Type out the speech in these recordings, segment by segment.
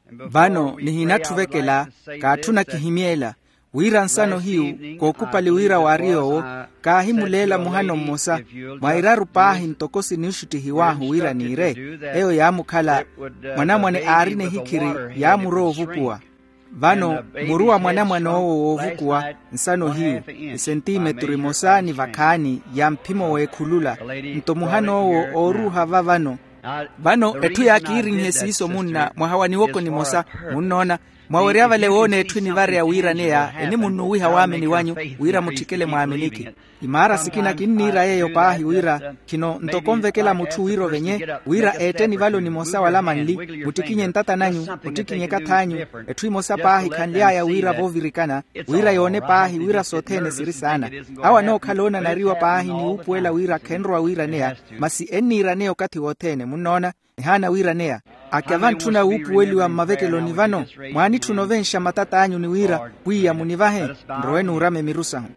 Vano ni hinatuvekela katuna kihimiela wira nsano hiu kokupali wira wariowo kahimulela muhano mmosa mwairaru pahi ntokosi nishuti hiwahu wira nire eyo yamukhala mwanamwane arine hikiri yamuro ovukua vano murua mwanamwane owo ovukua nsano hiu sentimetri mosani vakani ya mpimo wekulula nto muhano owo oruha vano etu yakiiringhesiiso munna mwahawani woko ni mosa munnona mwawerea vale wone etu ni vare ya wira neya eni munnu wiha waamini wanyu wira mutikele mwaaminiki imara sikina kinnira yeyo pahi wira kino ntokonvekela mutu wiro venye wira eteni valo ni mosa wala manli mutikinye ntata nanyu mutikinye kathanyu etu mosa pahi kanlia ya wira vovirikana wira yone pahi wira sotene siri sana awa no kalona nariwa pahi ni upuela wira kenrwa wira neya masi enira neyo kati wotene munnona hana wira neya akavantuna upueli wa mavekelo nivano mwani tunovensha matata anyu ni wira wiya munivahe nroenu urame mirusahu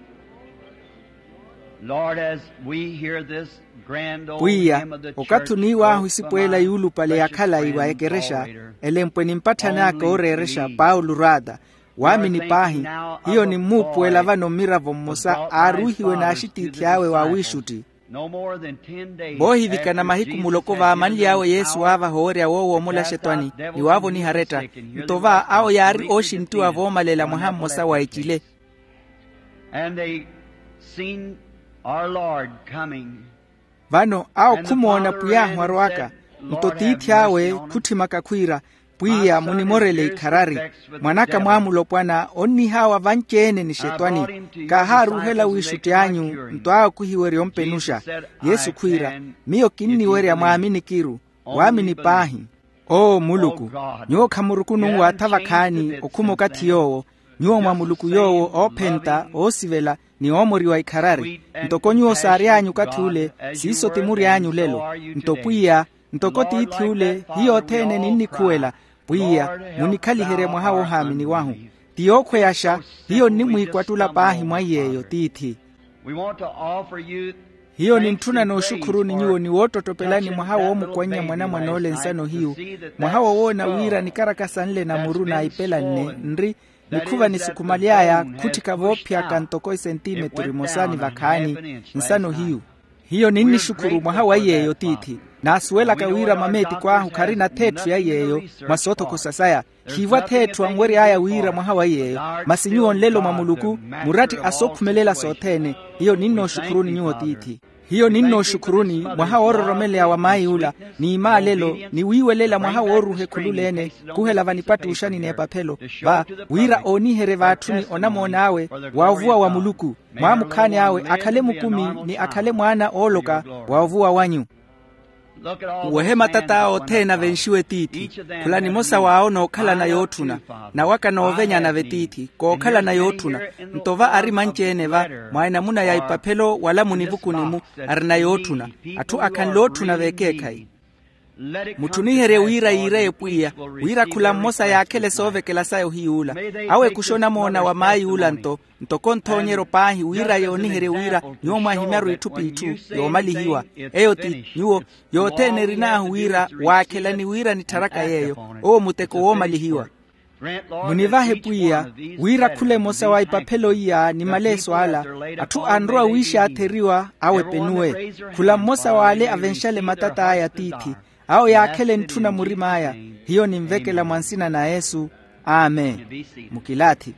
wiya okatuni wahu isipuela yulu pale yakala iwa ekeresha elempweni mpatana akaoreresha Paulo rada wamini pahi hiyo ni mupuela vano miravo mmosa aruhiwe na ashititiawe wa wishuti bohi vikana mahiku muloko va amali yawe Yesu ava hore awo mula shetani ni wavo ni hareta ntova ao yari oshintu avoma lela muhammosa wa ikile vano ao kumona puya hwarwaka ntotiti awe kutimaka kwira pwiya munimorele ikarari mwanaka mwamulo pwana onni hawa vanchene ni shetani kaharu hela wishuti anyu ntwao kuhiweri ompenusha Yesu kwira miyo kinni weri amwamini kiru wamini pahi muluku nyo kamurukunu watavakani okumo katiyowo nyo mwamuluku yowo openta osivela ni omori wa ikarari ntokonyo sari anyu katule siso timuri anyu lelo ntopwiya ntokoti itiule hiyo tene nini kuela pwiya munikalihere mwahawo hamini wahu tiyokwe yasha hiyo ni mwikwatula pahi mwayeyo titi hiyo ni ntuna no shukuru ni nyuo ni woto topelani mwahawo omukwanya mwana mwanole nsano hiyo mwahawo wona wira ni karakasanle na muruna ipela nri nikuva nisukumaliaya kutika vopya kantoko sentimetri mosani vakani nsano hiyo nini shukuru mwahawa yeyo titi na asuela kawira mameti kwahu karina tetu ya yeyo masoto kusasaya kiva tetu angweri aya wira mwahawa yeyo masinyuo nlelo mamuluku murati asokumelela sotene hiyo nino shukuruni nyuo titi hiyo nino shukuruni mwaha ororomele wa mai ula ni ima lelo ni wiwelela mwaha oruhe kululene kuhela vanipatu ushani ne papelo ba wira oni here vatuni onamona awe wavua wa muluku mwamukane awe akale mukumi ni akale mwana oloka wavua wanyu wehema tatao tena venshiwe titi kulani mosa waona okala na yotuna na waka na ovenya na vetiti ko okala na yotuna ntova ari manchene va mwaina muna ya ipapelo wala munivukunimu ari na yotuna atu akanlotuna vekekai mutunihere wira ire pwiya wira kula mosa ya akele sove kela sayo hiula awe kushona mona wa mai ula ntokontonyero pahi wira yonihere wira nyoma himeru itupi itu yomali hiwa eyo ti nyuo yote nerina wira wakela ni wira ni taraka yeyo muteko womali hiwa munivahe pwiya wira kule mosa wa ipapelo iya ni maleso ala atu androa wisha ateriwa awe penue kula mosa wale avenshale matata aya titi au ya akele ntuna murima haya hiyo ni mvekela mwansina na Yesu amen mukilati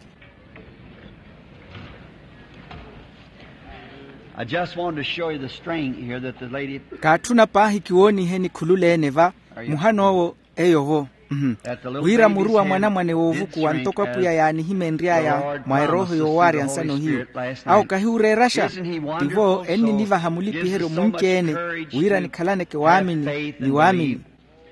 I just wanted to show you the string here that the lady katuna pahi kiwoni heni kulule eneva muhanowo eyovo wira murua mwana mwane wovuku wantoka puya yani himendria ya mairoho yowari ansano hiyo au kahiure rasha tivo eni niva hamulipi hero munchene wira nikalane ke waamini ni waamini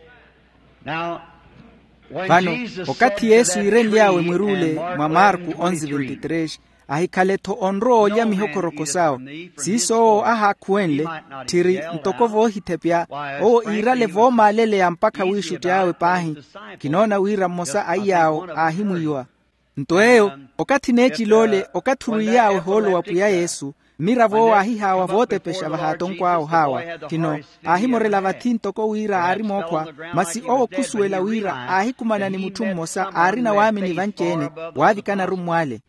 vano wakati Yesu ireli yawe mwirule mwa Marku 11:23 ahikaleto onro ya mihokoroko sao siso aha kuenle tiri ntokovo hitepya irale voma lele ya mpaka wishuti yawe pahi kinona wira mosa ayao ahimuywa ntoeyo okati nechi lole okaturu yawe holo wapuya Yesu miravo ahi hawa vote pesha vahatonkwao hawa kino ahimorela vatintoko wira arimokwa masi owo kusuela wira ahi kumana ni mutu mmosa arina waamini vanchene wavikana rumwale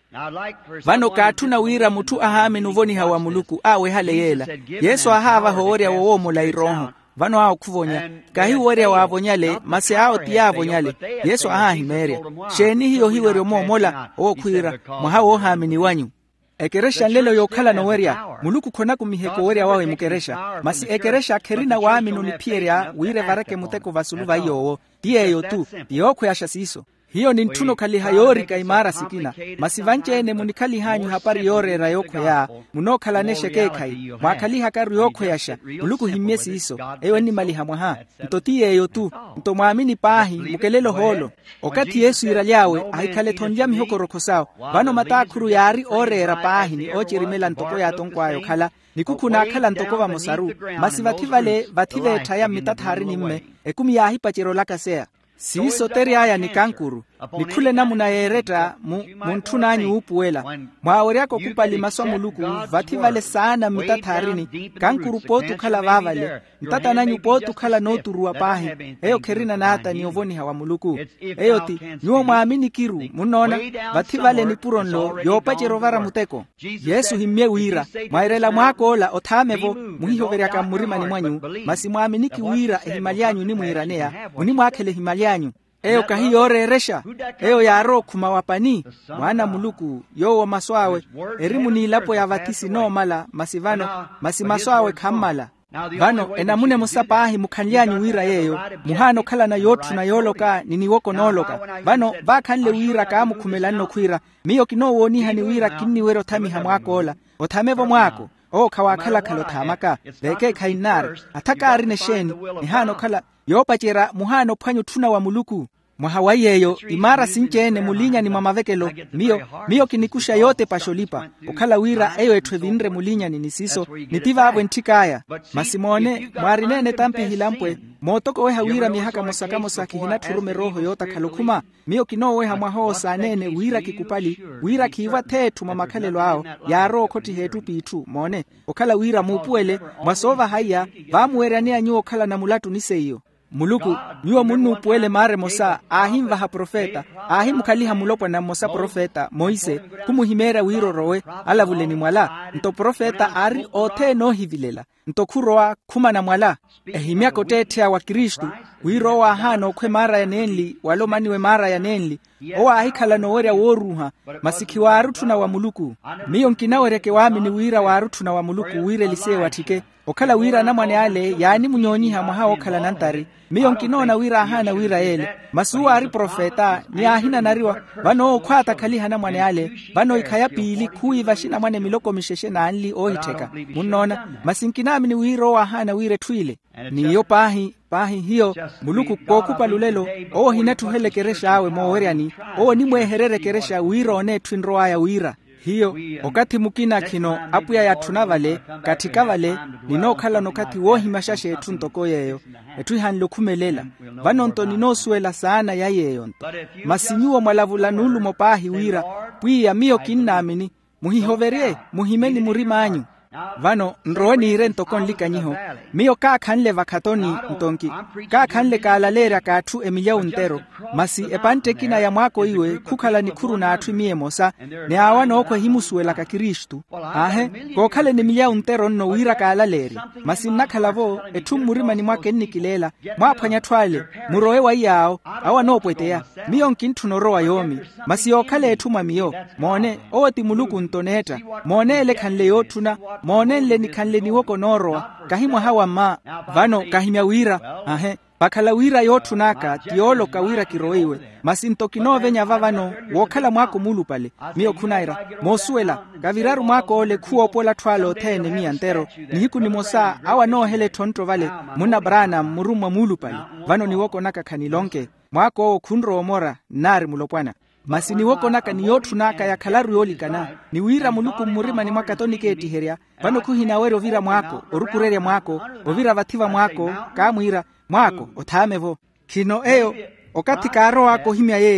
vano katuna wira mutu ahame nuvoni hawa muluku awe hale yela Yesu ahava hoorya wowomola iroho vano ao kuvonya kahi woorya waavonyale mase ao tia avonyale Yesu ahahimerya sheni hiyo hiweryo momola owokwira mwaha wohamini wanyu ekeresha lelo yokhala nowerya muluku khona kumiheko werya wawe mukeresha masi ekeresha kherina waamini ulipierya wire vareke muteko vasuluva iyowo tiyeyo tu yokhweyasha siso hiyo ni ntuno kaliha yorika imara sikina masivanchene munikali hanyu hapari yorera yokhweya munokhala neshekekai mwakaliha karu yokhweyasha muluku himyesi iso ewe ni maliha mwaha ntotiyeyo tu ntomwamini pahi mukelelo holo okati Yesu iralyawe ahikhale thonja mihokoroco sao vano matakuru yari orera pahi ni ochirimela ntoko yatonkwayo khala nikukhuna akhala ntoko vamosaru masi vathiveta ya mitathari nimme ekumi yahi pachero lakasea siiso teri aya ni kankuru nikhule namuna yereta munthunanyu upuwela mwaweryako kupali maswa muluku vathivale sana mitatharini kankuru potu khala vavale mtatananyu potu khala noturuwa pahe eyo kherina nata niovoni hawa muluku eyoti nyuo mwaamini kiru munona vathivale ni puronlo yopachero vara muteko Yesu himmye wira mwairela mwakola othamevo muhihoveryaka murimani mwanyu masi mwaminiki wira ehimalyanyu ni mwiraneya muni mwakhele himalyanyu eyo kahiyoreresha eyo yaro kumawapani mwana muluku yowo maswawe erimu nilapo ya vatisi no mala masivano masi maswawe kammala vano enamune musapahi mukhanlyanyu wira yeyo muhano khala na yotu na yoloka niniwoko noloka vano vakhanle wira kaamukhumelani nokhwira miyo kinowoniha ni wira kinniwero thamiha mwakola othamevo mwako khawakhala khalo thamaka veke khainare athakari nesheni nihano khala yopachera muhano phwanyu thuna wa muluku mwahawayeyo imara sinchene mulinya ni mwamavekelo miyo kinikusha yote pasholipa ukhala wira eyo etwevinre mulinya ni nisiso nitivavwe ntikaya masimone mwarinene tampi hilampwe motoko weha wira mihaka mosaka hinathurume roho yota khalukuma miyo kinoweha mwaho sanene wira kikupali wira kiwa thethu mamakhalelo ao yaro khoti hetu pitu mone ukhala wira mupuele mwasova haya vamuwerania nyu okhala na mulatu niseyo muluku nyuo munu upuele mare mosa ahimva ha profeta ahimkhaliha mulopwa na mosa profeta Moise kumuhimera wiro rowe alavule ni mwala nto profeta ari othe no hivilela nto khuroa khumana mwala ehimya kotethe wa Kristu wiro wa hano khwe mara ya nenli walomaniwe mara ya nenli owa ahikhala nowerya woruha masiki wa aruthuna wa muluku miyo nkinawereke waamini wira wa aruthuna wa muluku wire lise wathike okhala wira na mwane ale yani munyonyiha mwaha okhala nantari miyo nkinona wira ahana wira ele masuwa ari profeta ni ahina nariwa vano okhwata khaliha na mwane ale vano ikhaya pili khui vashina mwane miloko misheshe na anli ohitheka munona masinkinami ni wiro ahana wire twile niyo pahi hiyo muluku kokupa lulelo hinathuhelekeresha awe moweryani nimwehererekeresha wiro ne twinro aya wira hiyo okati mukina kino apuya yathuna vale katika vale ninokhala nokati wohimashashe ethu ntoko yeyo ethu ihanlo khumelela vanonto ninosuela sana yayeyo masinyuo mwalavula nulu mopahi wira pwiya miyo kinnamini muhihoverye muhimeni murimanyu vano nroweni ire ntokon likanyiho miyo kakhanle vakhatoni ntonki kakhanle kalalera kathu emilyau ntero masi epantekina ya mwako iwe khukhala ni khuru na athu miye mosa ne awana okho himusuela ka Kristu ahe kokhale ni milyau ntero nno wira kalaleri masi nakhalavo ethu murimani mwake nnikilela mwaphwanya thwale murowe wa yao awana opweteya miyo nkinthuno yomi masi yokhale ethu mwamiyo mone oti muluku ntoneta mone ele khanle yothuna monenle nikhanle niwoko noroa kahimwa hawa ma vano kahimya wira ahe pakhala wira yothunaka tiolo kawira kiroiwe masinto kinovenya vavano wokhala mwako mulu pale miyo khunaira mosuela kaviraru mwako ole khuopola thwalo thene miyantero nihiku ni mosa awa no hele thonto vale muna brana murumwa mulu pale vano niwoko naka khanilonke mwako khunro omora nari mulopwana masini woko naka niyothunaka ya khalaru yolikana ni wira muluku murima ni mwakatonike etiherya vano kuhina wero vira mwako orukurerya mwako ovira vathiva mwako kamwira mwako othamevo kino eyo okati karo ako himya yeyo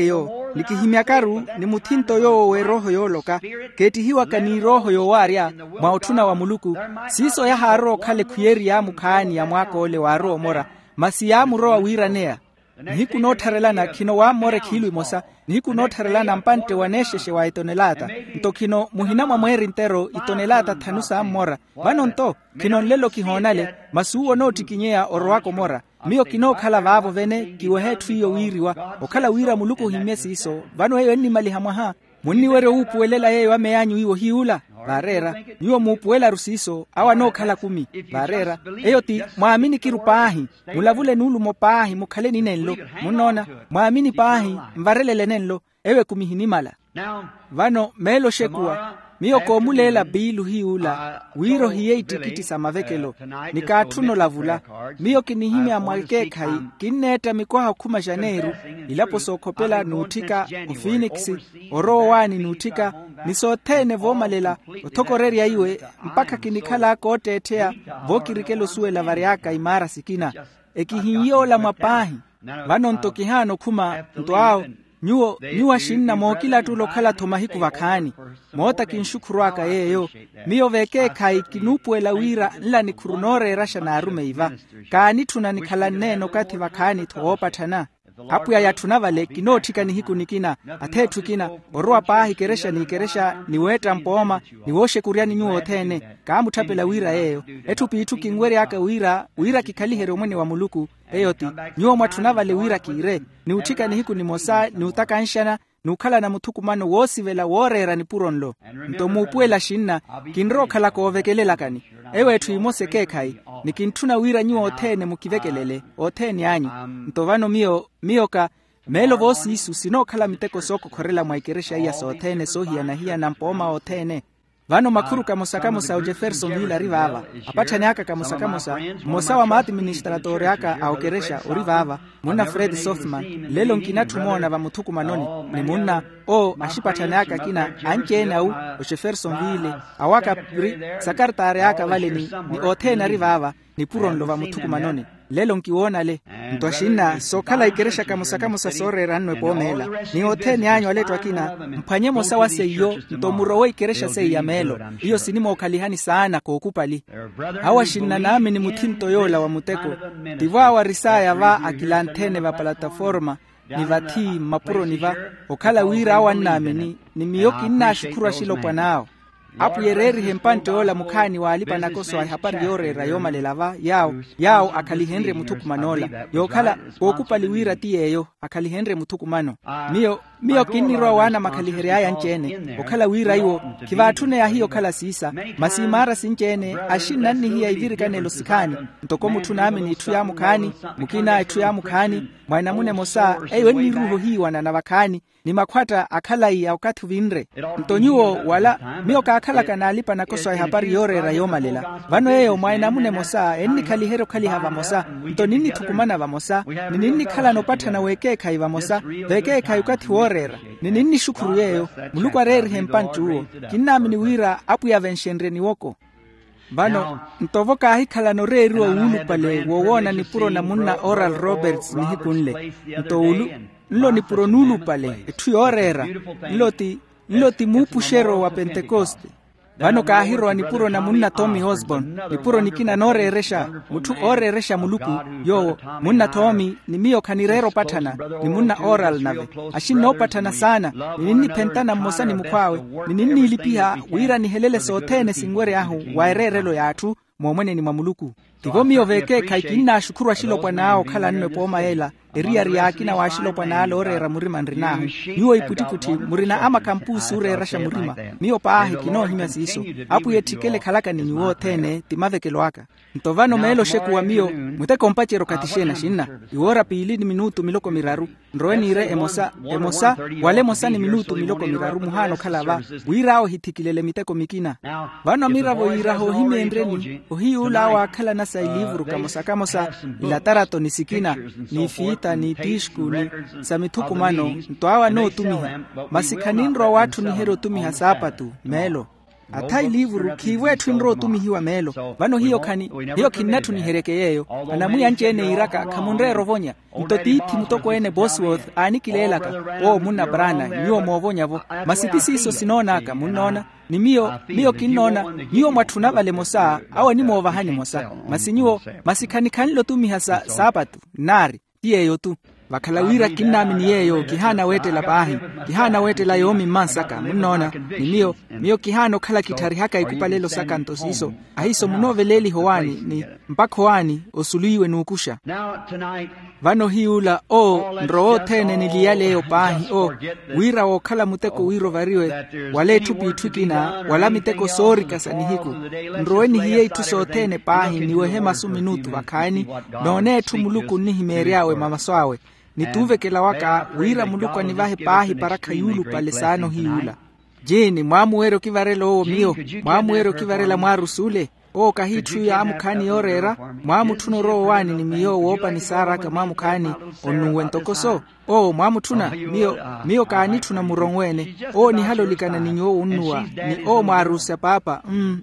nikihimiakaru ni mutinto yo we roho yoloka keti hiwa kani roho yo waria mautuna wa muluku siso ya haro kale kuyeri ya mukani ya mwako ole waro mora masi ya muroa wiranea nihiku notarelana kino wa more kilu imosa nihiku notarelana mpante wanesheshe wa itonelata nto kino muhinama mweri ntero itonelata tanusa mora vanonto kino nlelo kihonale masuo noti kinyea orwako mora mio kino kala vavo vene kiwehetu iyo wiriwa okala wira muluku himesi iso vano heyo eni mali hamaha muni were upuelela yeyo ameyanyu iwo hiula barera niwo mupuela rusiso awa no kala kumi barera eyoti mwamini kirupahi mulavule nulu mopahi mukhaleni nenlo munona mwamini pahi mvarelele nenlo ewe kumihinimala vano melo shekuwa mio komulela bilu hiula wiro hiye itikiti samavekelo nikatuno lavula mio kinihime amwakekai kineta mikoha 10 Janeiro ilapo sokopela nutika Phoenix orowani nutika nisotene vomalela otokoreria iwe mpaka kinikala kote etea vokirikelo suela variaka imara sikina ekihinyola mwapahi vano ntokihano kuma ntoao nyuwa shinna mokila tulo kala tomahiku vakani mota kinshukuruaka yeyo mio veke kai kinupuela wira nla ni kurunore rasha na arume iva kani tunanikala neno kati vakani toopatana hapu ya yatunavale kinotika ni hiku nikina atetu kina orua pahi keresha ni weta mpoma ni woshe kuriani nyuo tene kaamu tapela wira yeyo etupi itu kingwere aka wira kikalihere umweni wa muluku eyoti nyuo mwatunavale wira kire ni utika ni hiku ni mosa ni utaka nshana ni ukala na mutukumano wosi vela worera ni puronlo mtomupuela shinna kinro kala kovekelela kani ewe etu imose kekai ni kintuna wira nyuo otene mukivekelele otene anyi mtovano mio ka melo vosi isu sino kala miteko soko korela mwaikeresha iya sotene sohia na hiya na mpoma otene vano makuru kamosa Jefferson Villa rivava apatani aka kamosa mosa wa maadministratore aka aokeresha orivava muna Fred Softman lelo nkinatu mona va mutuku manoni ni muna ashipatani aka kina anchene au Jefferson Villa awaka sakartare aka vale ni otena rivava ni puron lo va mutuku manoni lelo nkiwona le mtwashina sokala ikeresha kamusa sore ranwe pomela ni oteni anyo aletwa kina mpanyemo sawa seyo ntomurowe ikeresha sei ya melo hiyo sinimo okalihani sana kwa okupali hawa shinna nami ni mutinto yola wa muteko diva wa risaya va akilantene va plataforma ni vati mapuro niva okala wira awa nami ni miyoki nna shukura shilo panao apu yereri hempante ola mukani wa alipa nakoso hapari yore rayoma lelava yao akalihenre mutuku manola yokala okupali wira tiyeyo akalihenre mutuku mano mio kiniro wana makalihere aya nchene okala wira iwo kivatune ya hiyo kala sisa masimara sinchene ashinani hiya ivirikane losikani ntokomu tunami ni tuya mukani mukina tuya mukani mwanamune mosa ewe ni ruho hii wana na wakani ni makwata akala ya wakati vinre mtonyuo wala mio ka akala kana alipa nakoso hapari yore rayoma lela vano eyo mwanamune mosa enni kalihero kali hava mosa ntonini tukumana va mosa nini kala nopata na weke kai va mosa weke kai ukati worera nini shukuru yeyo muluko reri hempantu uo kinami ni wira apu ya venshenre ni woko vano ntovoka hikala no reru ulu pale wowona ni puro na munna Oral Roberts ni hikunle ntoulu nlo ni puro nulu pale etu yorera nloti mupushero wa Pentecoste vano kahiro ni puro na munna Tommy Osborne ni puro nikina noreresha mutu oreresha muluku yo munna Tommy ni mio kanirero patana ni munna Oral nave ashino patana sana ni nini pentana mosani mukwawe ni nini ilipiha wira ni helele sotene singwere ahu waererelo yatu mwomwene ni mamuluku tigo mio veke kaikina shukuru ashilo kwa nao kala nne poma hela eria kina wa ashilo kwa nalo orera murima nrinahu niwo iputikuti murina ama kampusi urerasha murima mio paahi kino himya siso apu yetikele kalaka ni nyuo tene timavekelo waka ntovano melo sheku wa mio mute kompachero katishena shinna iwora piilini minutu miloko miraru nroeni ire emosa wale mosa ni minutu miloko miraru muhano kalava wirao hitikilele miteko mikina vano miravo iraho hime endreni ohi ula wa kala nasa ilivuru kamosa ilatarato ni sikina ni fiita ni tishku ni samituku mano ntoawa no tumiha masikaninro watu ni hero tumiha sapatu melo atai livuru kiwetu nro tumihiwa melo vano hiyo kinatu niherekeyeyo anamuya njene iraka kamunrero vonya mtotiti mutoko ene Bosworth anikilelaka muna brana niyo movonyavo masipisiso sinonaka munona ni mio kinona niyo mwatuna vale mosa awa ni movahani mosa masinyo masikanikanilo tumihasa sabatu nari tiyeyo tu vakalawira kinami niyeyo kihana wetela pahi kihana wetela yomi mansaka munona ni mio kihano kala kitari haka ikupalelo saka ntosiso ahiso munoveleli hoani ni mpako hoani osuluiwe nukusha vano hiula nroo tene niliyaleyo pahi wira wokala muteko wiro variwe wale tupitukina wala miteko sori kasanihiku nroeni hiye ituso tene pahi niwehema su minutu vakaini none tumuluku nihimeriawe mamaswawe nituve kela waka wira muluku anivahe pahi paraka yulu palesano hiula jeni mwamuwero kivarelo mwamuwero kivarela mwarusule kahitu ya amukani yorera mwamu tunoro wani ni miyo wopa ni saraka mwamu kani onuwe ntokoso mwamu mio kani tuna murongwene ni halo likana ninyo unua ni marusa papa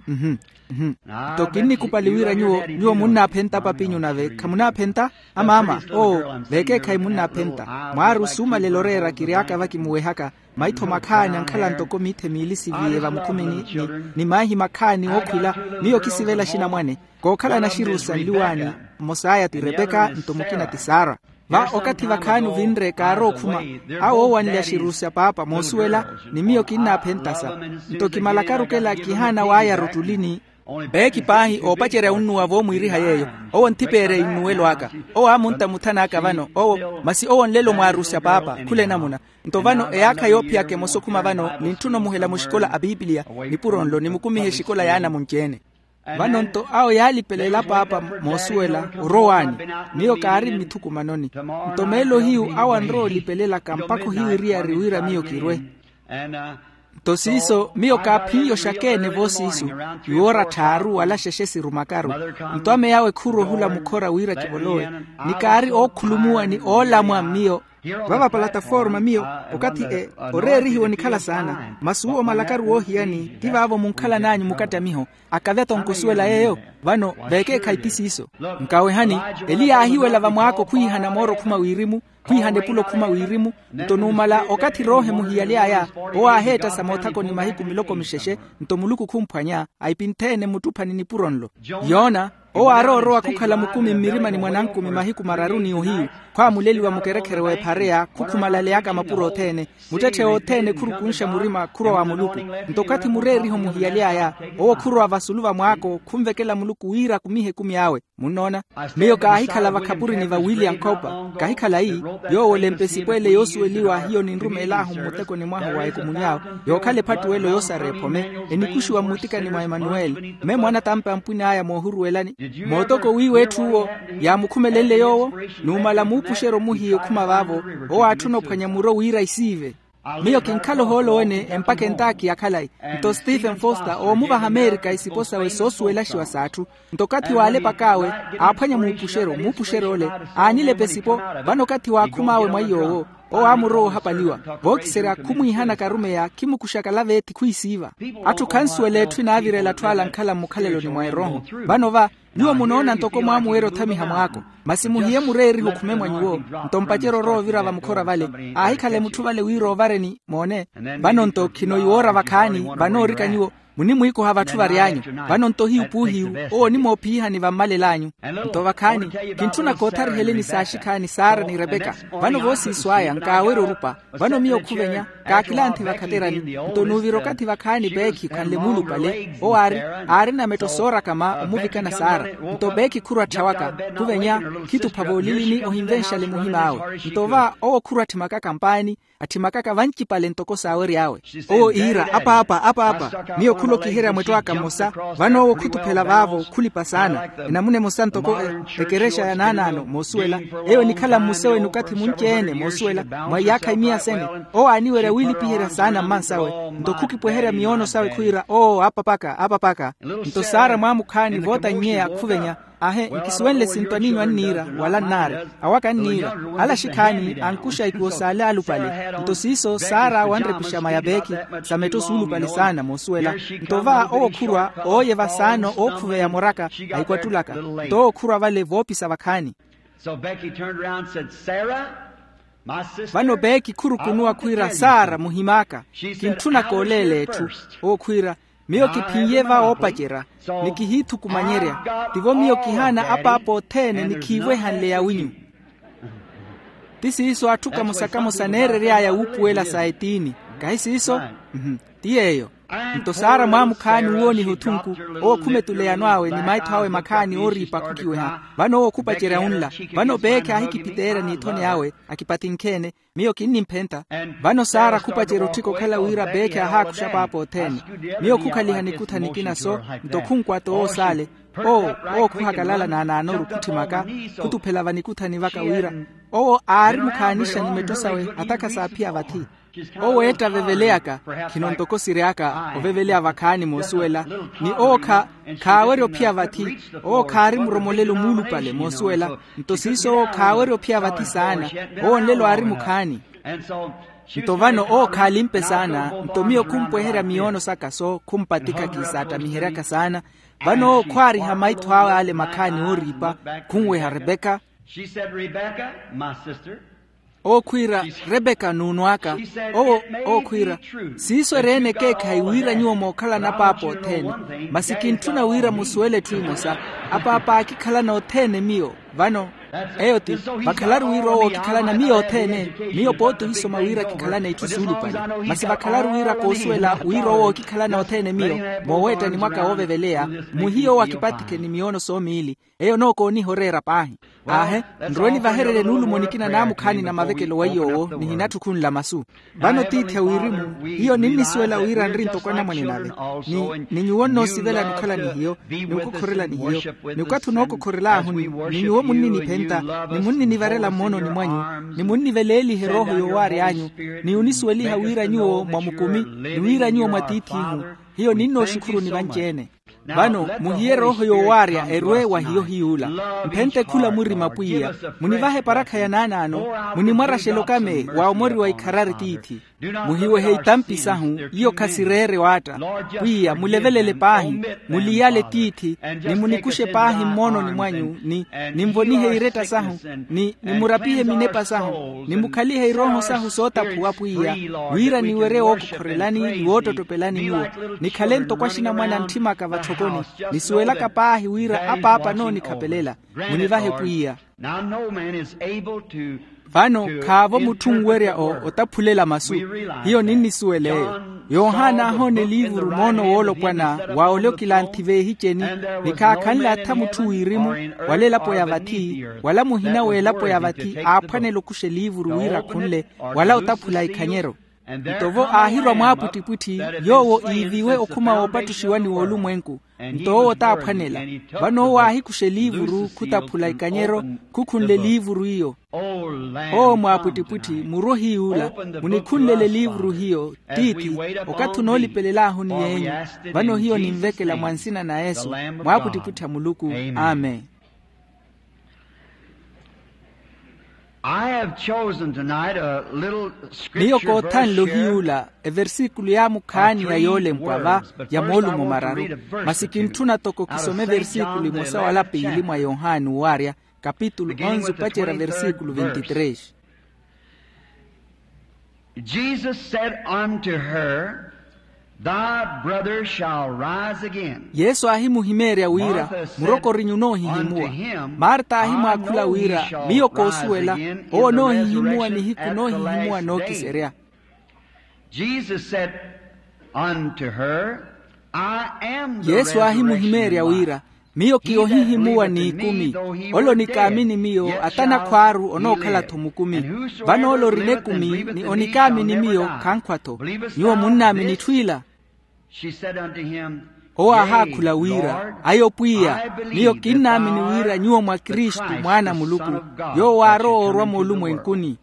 tokini kupaliwira nyuo muna penta papinyu nave kamuna penta ama veke kai muna penta marusuma lelorera kiriaka vaki muwehaka maito makani ankala ntoko mite milisi vieva mkumini ni mahi makani okwila miyo kisivela shina mwane kokala na shirusa liwani mosaya ti Rebeka ntomukina ti Sara okati vakani vinre karo kuma wanile shirusa papa mosuela ni miyo kina pentasa ntokimalakaru kihana waya rutulini beki pahi opachere unnuwa vo mwiri hayeyo ntipere inuwelo aka amunta mutana aka vano masi nlelo mwarusya papa kule namuna ntovano eaka yopya ke mosokuma vano nintuno muhela mushikola a Biblia nipuronlo nimukumihe shikola yana munjene vano nto yali pelela papa mosuela urowani miyo kari mituku manoni ntomelo hiu nro lipelela kampako hiu riwira miyo kirwe tosiso miyo kapiyo shakene vosisu yuora taru wala sheshesi rumakaru mtuame yawe kuro hula mukora wira kibolowe nikari okulumua ni olamwa miyo vava plataforma miyo wakati oreri hiwo nikala sana masuo malakaru ohiani tivavo munkala nanyi mukata miho akaveta nkosuela yeyo vano veke kaipisiso nkawe hani Elia ahiwela vamwako kuihana moro kuma wirimu kuihane pulo kuma wirimu ntonumala okati rohe muhiyaliaya aheta samotako ni mahiku miloko misheshe ntomuluku kumpanya aipintene mutupani ni puronlo yona aroro akukhala mukumi mirima ni mwananku mimahiku mararuni uhiu kwa muleli wa mukerekere we parea kukumalale aka mapuro tene mutete otene kurukunsha murima kuro wa muluku ntokati mureri ho muhiyaliaya kuro wa vasuluva mwako kumvekela muluku wira kumihe kumiawe munona miyo kahikala vakapuri ni va William Cowper kahikala hii olempesi kwele yosueliwa hiyo ni nrume elahu muteko ni mwaho wa ekumunyao kale patu welo yosarepome enikushu wa mutika ni mwa Emmanuel mwana tampe ampuni haya mohuru welani motoko wiwetu ya mukumelele yowo numala mupushero muhiyo kuma vavo atuno panyamuro wira isive miyo kinkalo holo one empake ntaki yakalai nto Stephen Foster muva Amerika isiposa we sosuelashi wa satu ntokati wale pakawe apanya mupushero ole anile pesipo vano kati wa kumawe mwayo amuro hapaliwa vokisera kumuihana karume ya kimu kushakalave eti kuisiva atu kansuele twina avirela twala nkala mukhalelo ni mwairoho vano niwo munaona ntoko mwamuwero tamiha mwako masimuhiye mureri hukume mwanyuwo ntompachero roho vira vamukora vale ahikale mutu vale wiro vareni mone vano nto kino yuora vakani vano rika niwo munimu iko havatu varianyu vano nto hiu puhiu nimo piha ni vamale lanyu nto vakani kintuna kotari heleni sashikani Sara ni Rebeka vano vosi iswaya nkawero rupa vano miyo kuvenya kakilanti vakaterani nto nuviro kati vakani beki kanle mulu pale ari na metosora kama umuvikana Sara nto beki kurwa chawaka kuvenya kitu pavolilini ohimvensha le muhima awe ntova kurwa timaka kampani atimaka vanchi pale ntoko saweri yawe ira apa miyo kulo kihera mwetwaka Musa vano kutupela vavo kulipa sana namune Musa ntoko tekeresha ya nanano mosuela nikala musewe nukati munchene mosuela mwayaka imia sene aniwere wili pihera sana mansawe ntokuki pohera miono sawe kuira apa paka nto Sara mwamukani vota nyea kuvenya ahe nkiswenle sintwaninywa nira wala nare awaka nira ala shikani ankusha ikuosale alupale ntosiso Sara wanrepisha mayabeki sameto sulu pale sana mosuela ntova okurwa oyeva sano okuve ya moraka aikwatulaka to okurwa vale vopisa vakani. So Becky turned around and said, Sarah, my sister, vano Beki kuru kunua kwira Sara muhimaka kintuna kolele tu okwira miyo kipinyeva opachera nikihitu kumanyerea tivo miyo kihana apapo tene nikiwe hanle ya winyu tisi iso atuka musakamo sanere rea ya upuela saetini kahisi iso tiyeyo nto Sara mwamukani uoni hutunku kumetulea nwawe ni maitu hawe makani oripa kukiwe ha vano kupachera unla vano Beki ahikipitera ni itone yawe akipatinkene miyo kini mpenta vano Sara kupachera utiko kala uira Beki aha kushapapo tene miyo kukaliha nikuta nikina so nto kunkwato sale kuhakalala na ananoru kutimaka kutupela vanikuta ni vaka uira ari mukanisha nimetusawe ataka saa pia vati eta veveleaka kinontoko sireaka ovevelea vakani mosuela ni kawerio pia vati kari muromolelo mulu pale mosuela ntosiso kawerio pia vati sana nlelo ari mukani ntovano kalimpe sana ntomio kumpwehera miono sakaso kumpatika kisata miheraka sana vano kwari hamaitu hawe ale makani oripa kumweha Rebeka. She said, Rebecca, my sister, kwira Rebeka nunwaka kwira siso rene keka iwira nyuo mokala na papo tene masikintuna wira musuele tuimosa apa akikala na otene miyo vano eyoti bakalaru wiro kikala na miyo otene miyo potu hiso mawira kikala na itusulu pale masi bakalaru wira kosuela wiro kikala na otene miyo moweta ni mwaka ovevelea muhiyo wakipatike ni miono so mili eyo noko ni horera pahi ahe ndroni vaherele nulu monikina namu kani na mavekelo wayo ni hinatu kunla masu vano tite wirimu hiyo nini suela wira nrinto kwa namani nave ni nyuono sivela nukala ni hiyo ni ukukorela ni hiyo ni ukatu noko korela huni ni nyuo munini penta ni munini varela mono ni mwanyu ni munini veleli heroho yowari anyu ni unisueli hawira nyuo mwamukumi ni wira nyuo matiti hiyo nino shukuru ni vanjene vano muhiye roho yowaria erwe wa hiula mpente kula muri mapuia munivahe paraka ya nanano munimwara shelokame wa omori wa ikarari titi muhiwe heitampi sahu iyo kasirere wata pia mulevelele pahi muliyale titi ni munikushe pahi mono ni mwanyu ni mvonihe ireta sahu ni murapihe minepa sahu ni mukalihe iroho sahu sota puwapuia wira ni were oku korelani ni woto topelani niwo ni kalento kwa shina mwana ntima kavatokoni ni suela kapahi wira apa no ni kapelela munivahe puia vano kavo mutungweria otaphulela masu hiyo nini sueleyo Yohana hone livuru mono wolo kwana waoleo kilantive hicheni nikakanla tamutu irimu walela po ya vati wala muhina wela po ya vati apane lokushe livuru wira kunle wala otaphula ikanyero ntovo ahirwa mwaputiputi yowo iviwe okuma opatushiwani wolu mwenku ntowo taphanela vano wahi kushe livuru kutaphula ikanyero kukunle livuru hiyo mwaputiputi murohi ula munikunlele livuru hiyo titi okatunolipelela ni yenyu vano hiyo ni mvekela mwansina na Yesu mwaputiputi muluku amen. I have chosen tonight a little niyo scripture kotan lo verse here. hiula versikulu ya mukani ya yole mpwava ya molu mumararu masikintuna toko kisome versikulu mosa wala pili mwa Yohana waria kapitulu 11 pachera versikulu 23. Jesus said unto her, Thy brother shall rise again. Yesu ahimu himeria wira muroko rinyuno hihimua Marta ahimu akula wira miyo kosuela no hihimua ni hiku no hihimua no kiserea. Jesus said unto her, I am the Yesu ahimu himeria wira miyo kiyo hihimua ni ikumi olo nikamini miyo atana kwaru onokala tomukumi vano olo rinekumi ni onikami ni miyo kankwato niwo munami ni twila. She said unto him, aha kula wira ayo pwia niyo kinami ni wira nyuo mwa Kristu mwana muluku yo waro orwa molu mwenkuni.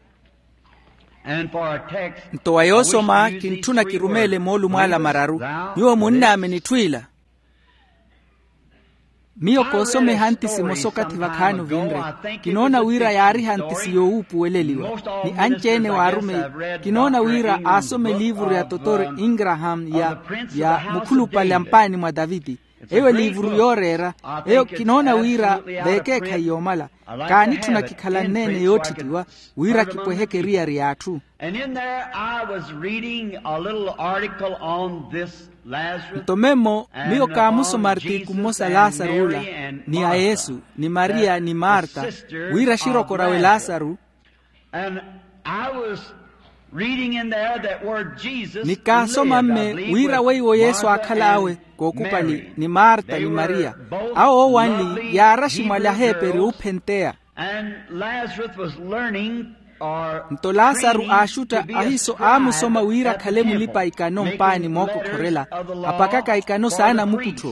Ntowa yosoma kintuna kirumele molu mwala mararu nyuo munami ni twila. Miyo kosome hantisi mosokati vakanu vinre. Kinona wira yari hantisi yo upu weleliwa. Ni anchene warume. Kinona wira asome livru ya Totore Ingraham ya mukulupa lampani mwa Davidi. Ewe livru yorera. Eyo kinona wira veke kayomala. Kani tunakikala nene yotitiwa. Wira kipweheke ria riatu. And in there I was reading a little article on this Lazarus. Ntomemo miyo kamuso marti kumosa Lazarula ni a Yesu, ni Maria, ni Marta. Wira shiro korawe Lazaru. And I was reading in there that word Jesus. Nikasoma me wira weiwo Yesu akalawe kokupali ni Marta ni Maria. Ao wanli ya arashi mwala heperi upentea. And Lazarus was learning Nto Lazaru ashuta ahiso amusoma wira kalemu lipa ikano mpani moko korela. Apakaka ikano sana mukuto.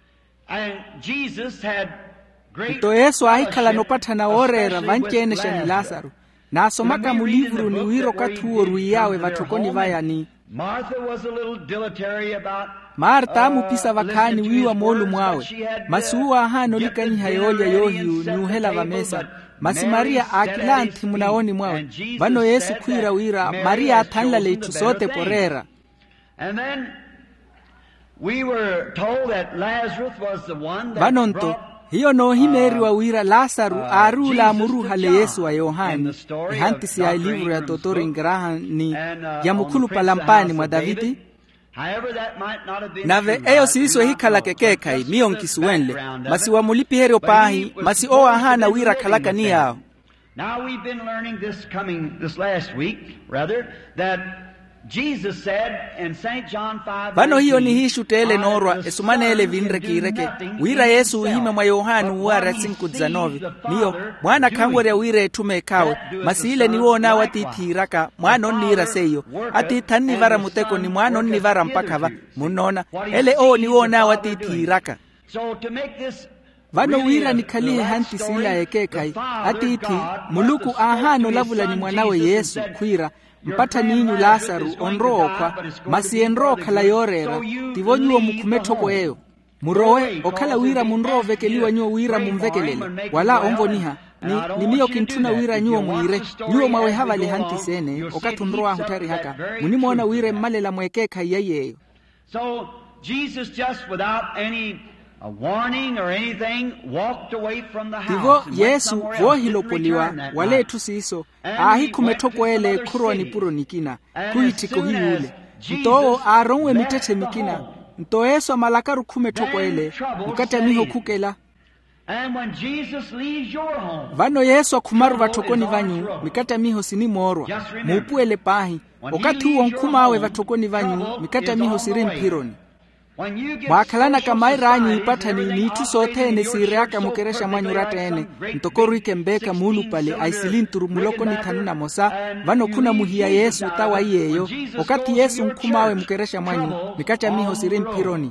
Nto Yesu ahikala nopata na orera vanchenesha ni Lazaru. Na asomaka mulivru ni wiro katuo ruiyawe vatokoni vaya ni Marta amupisa vakani wiwa molu mwawe. Masuwa hano likanyi hayolya yohiu ni uhela vamesa. Masi Maria akilanti munaoni mwawe. Vano Yesu kuira wira Maria atanla leitu sote porera. And then we were told that Lazarus was the one that Vano nto hiyo no himeri wa wira Lazaru arula muruha le Yesu wa Yohani. Hantisi ya livru ya Totore Ingraham ni ya mukulu palampani mwa Davidi. Nave eyo siso hikala kekekai miyo nkisuwenle. Masi wa mulipi herio pahi. Masi owa hana wira kalaka ni yao. Now we've been learning this last week, rather, that Jesus said in St. John 5. Vano hiyo ni hishu tele norwa esumane ele vinre kireke. Wira Yesu hime mwa Yohani uwara 5:19. Miyo mwana kangwere wira etume kawe. Masi ile niwona watitiraka mwana onira seyo. Ati tani vara muteko ni mwana onni vara mpakava. Munona ele niwona watitiraka. So to make this Vano wira nikalihe hanti sila ekekai. Ati iti muluku ahano lavula ni mwanawe Yesu kuira. Mpata ninyu Lazaru onrookwa masi enrooka la yorera tivonyuo mukumetoko eyo murowe okala wira munroo vekeliwa nyuo wira mumvekelele wala onvoniha ni miyo kintuna wira nyuo muire nyuo mawe havali hanti sene okatunroa hutari haka munimona wire malela mwekeka yayeyo. So Jesus just without any a warning or anything walked away from the house. Tivo Yesu vohilopoliwa wale tusiso ahi kumetoko ele kurwa ni puro nikina kuhitiko hii ule mtoo aronwe mitete mikina mto Yesu amalakaru kumetoko ele mkata miho kukela. And when Jesus leaves your home, vano Yesu akumaru vatokoni vanyu mikata miho sini morwa mupu ele pahi wakati huo nkumawe vatokoni vanyu mikata miho siri mpironi. Mwakalana kamaira anyu ipata ni itu sote ene siriaka mukeresha manyurata ene ntokoru ikembeka mulu pale aisilinturu muloko ni tanuna mosa vano kuna muhia Yesu tawa iyeyo wakati Yesu nkumawe mukeresha manyu mikacha miho siri mpironi.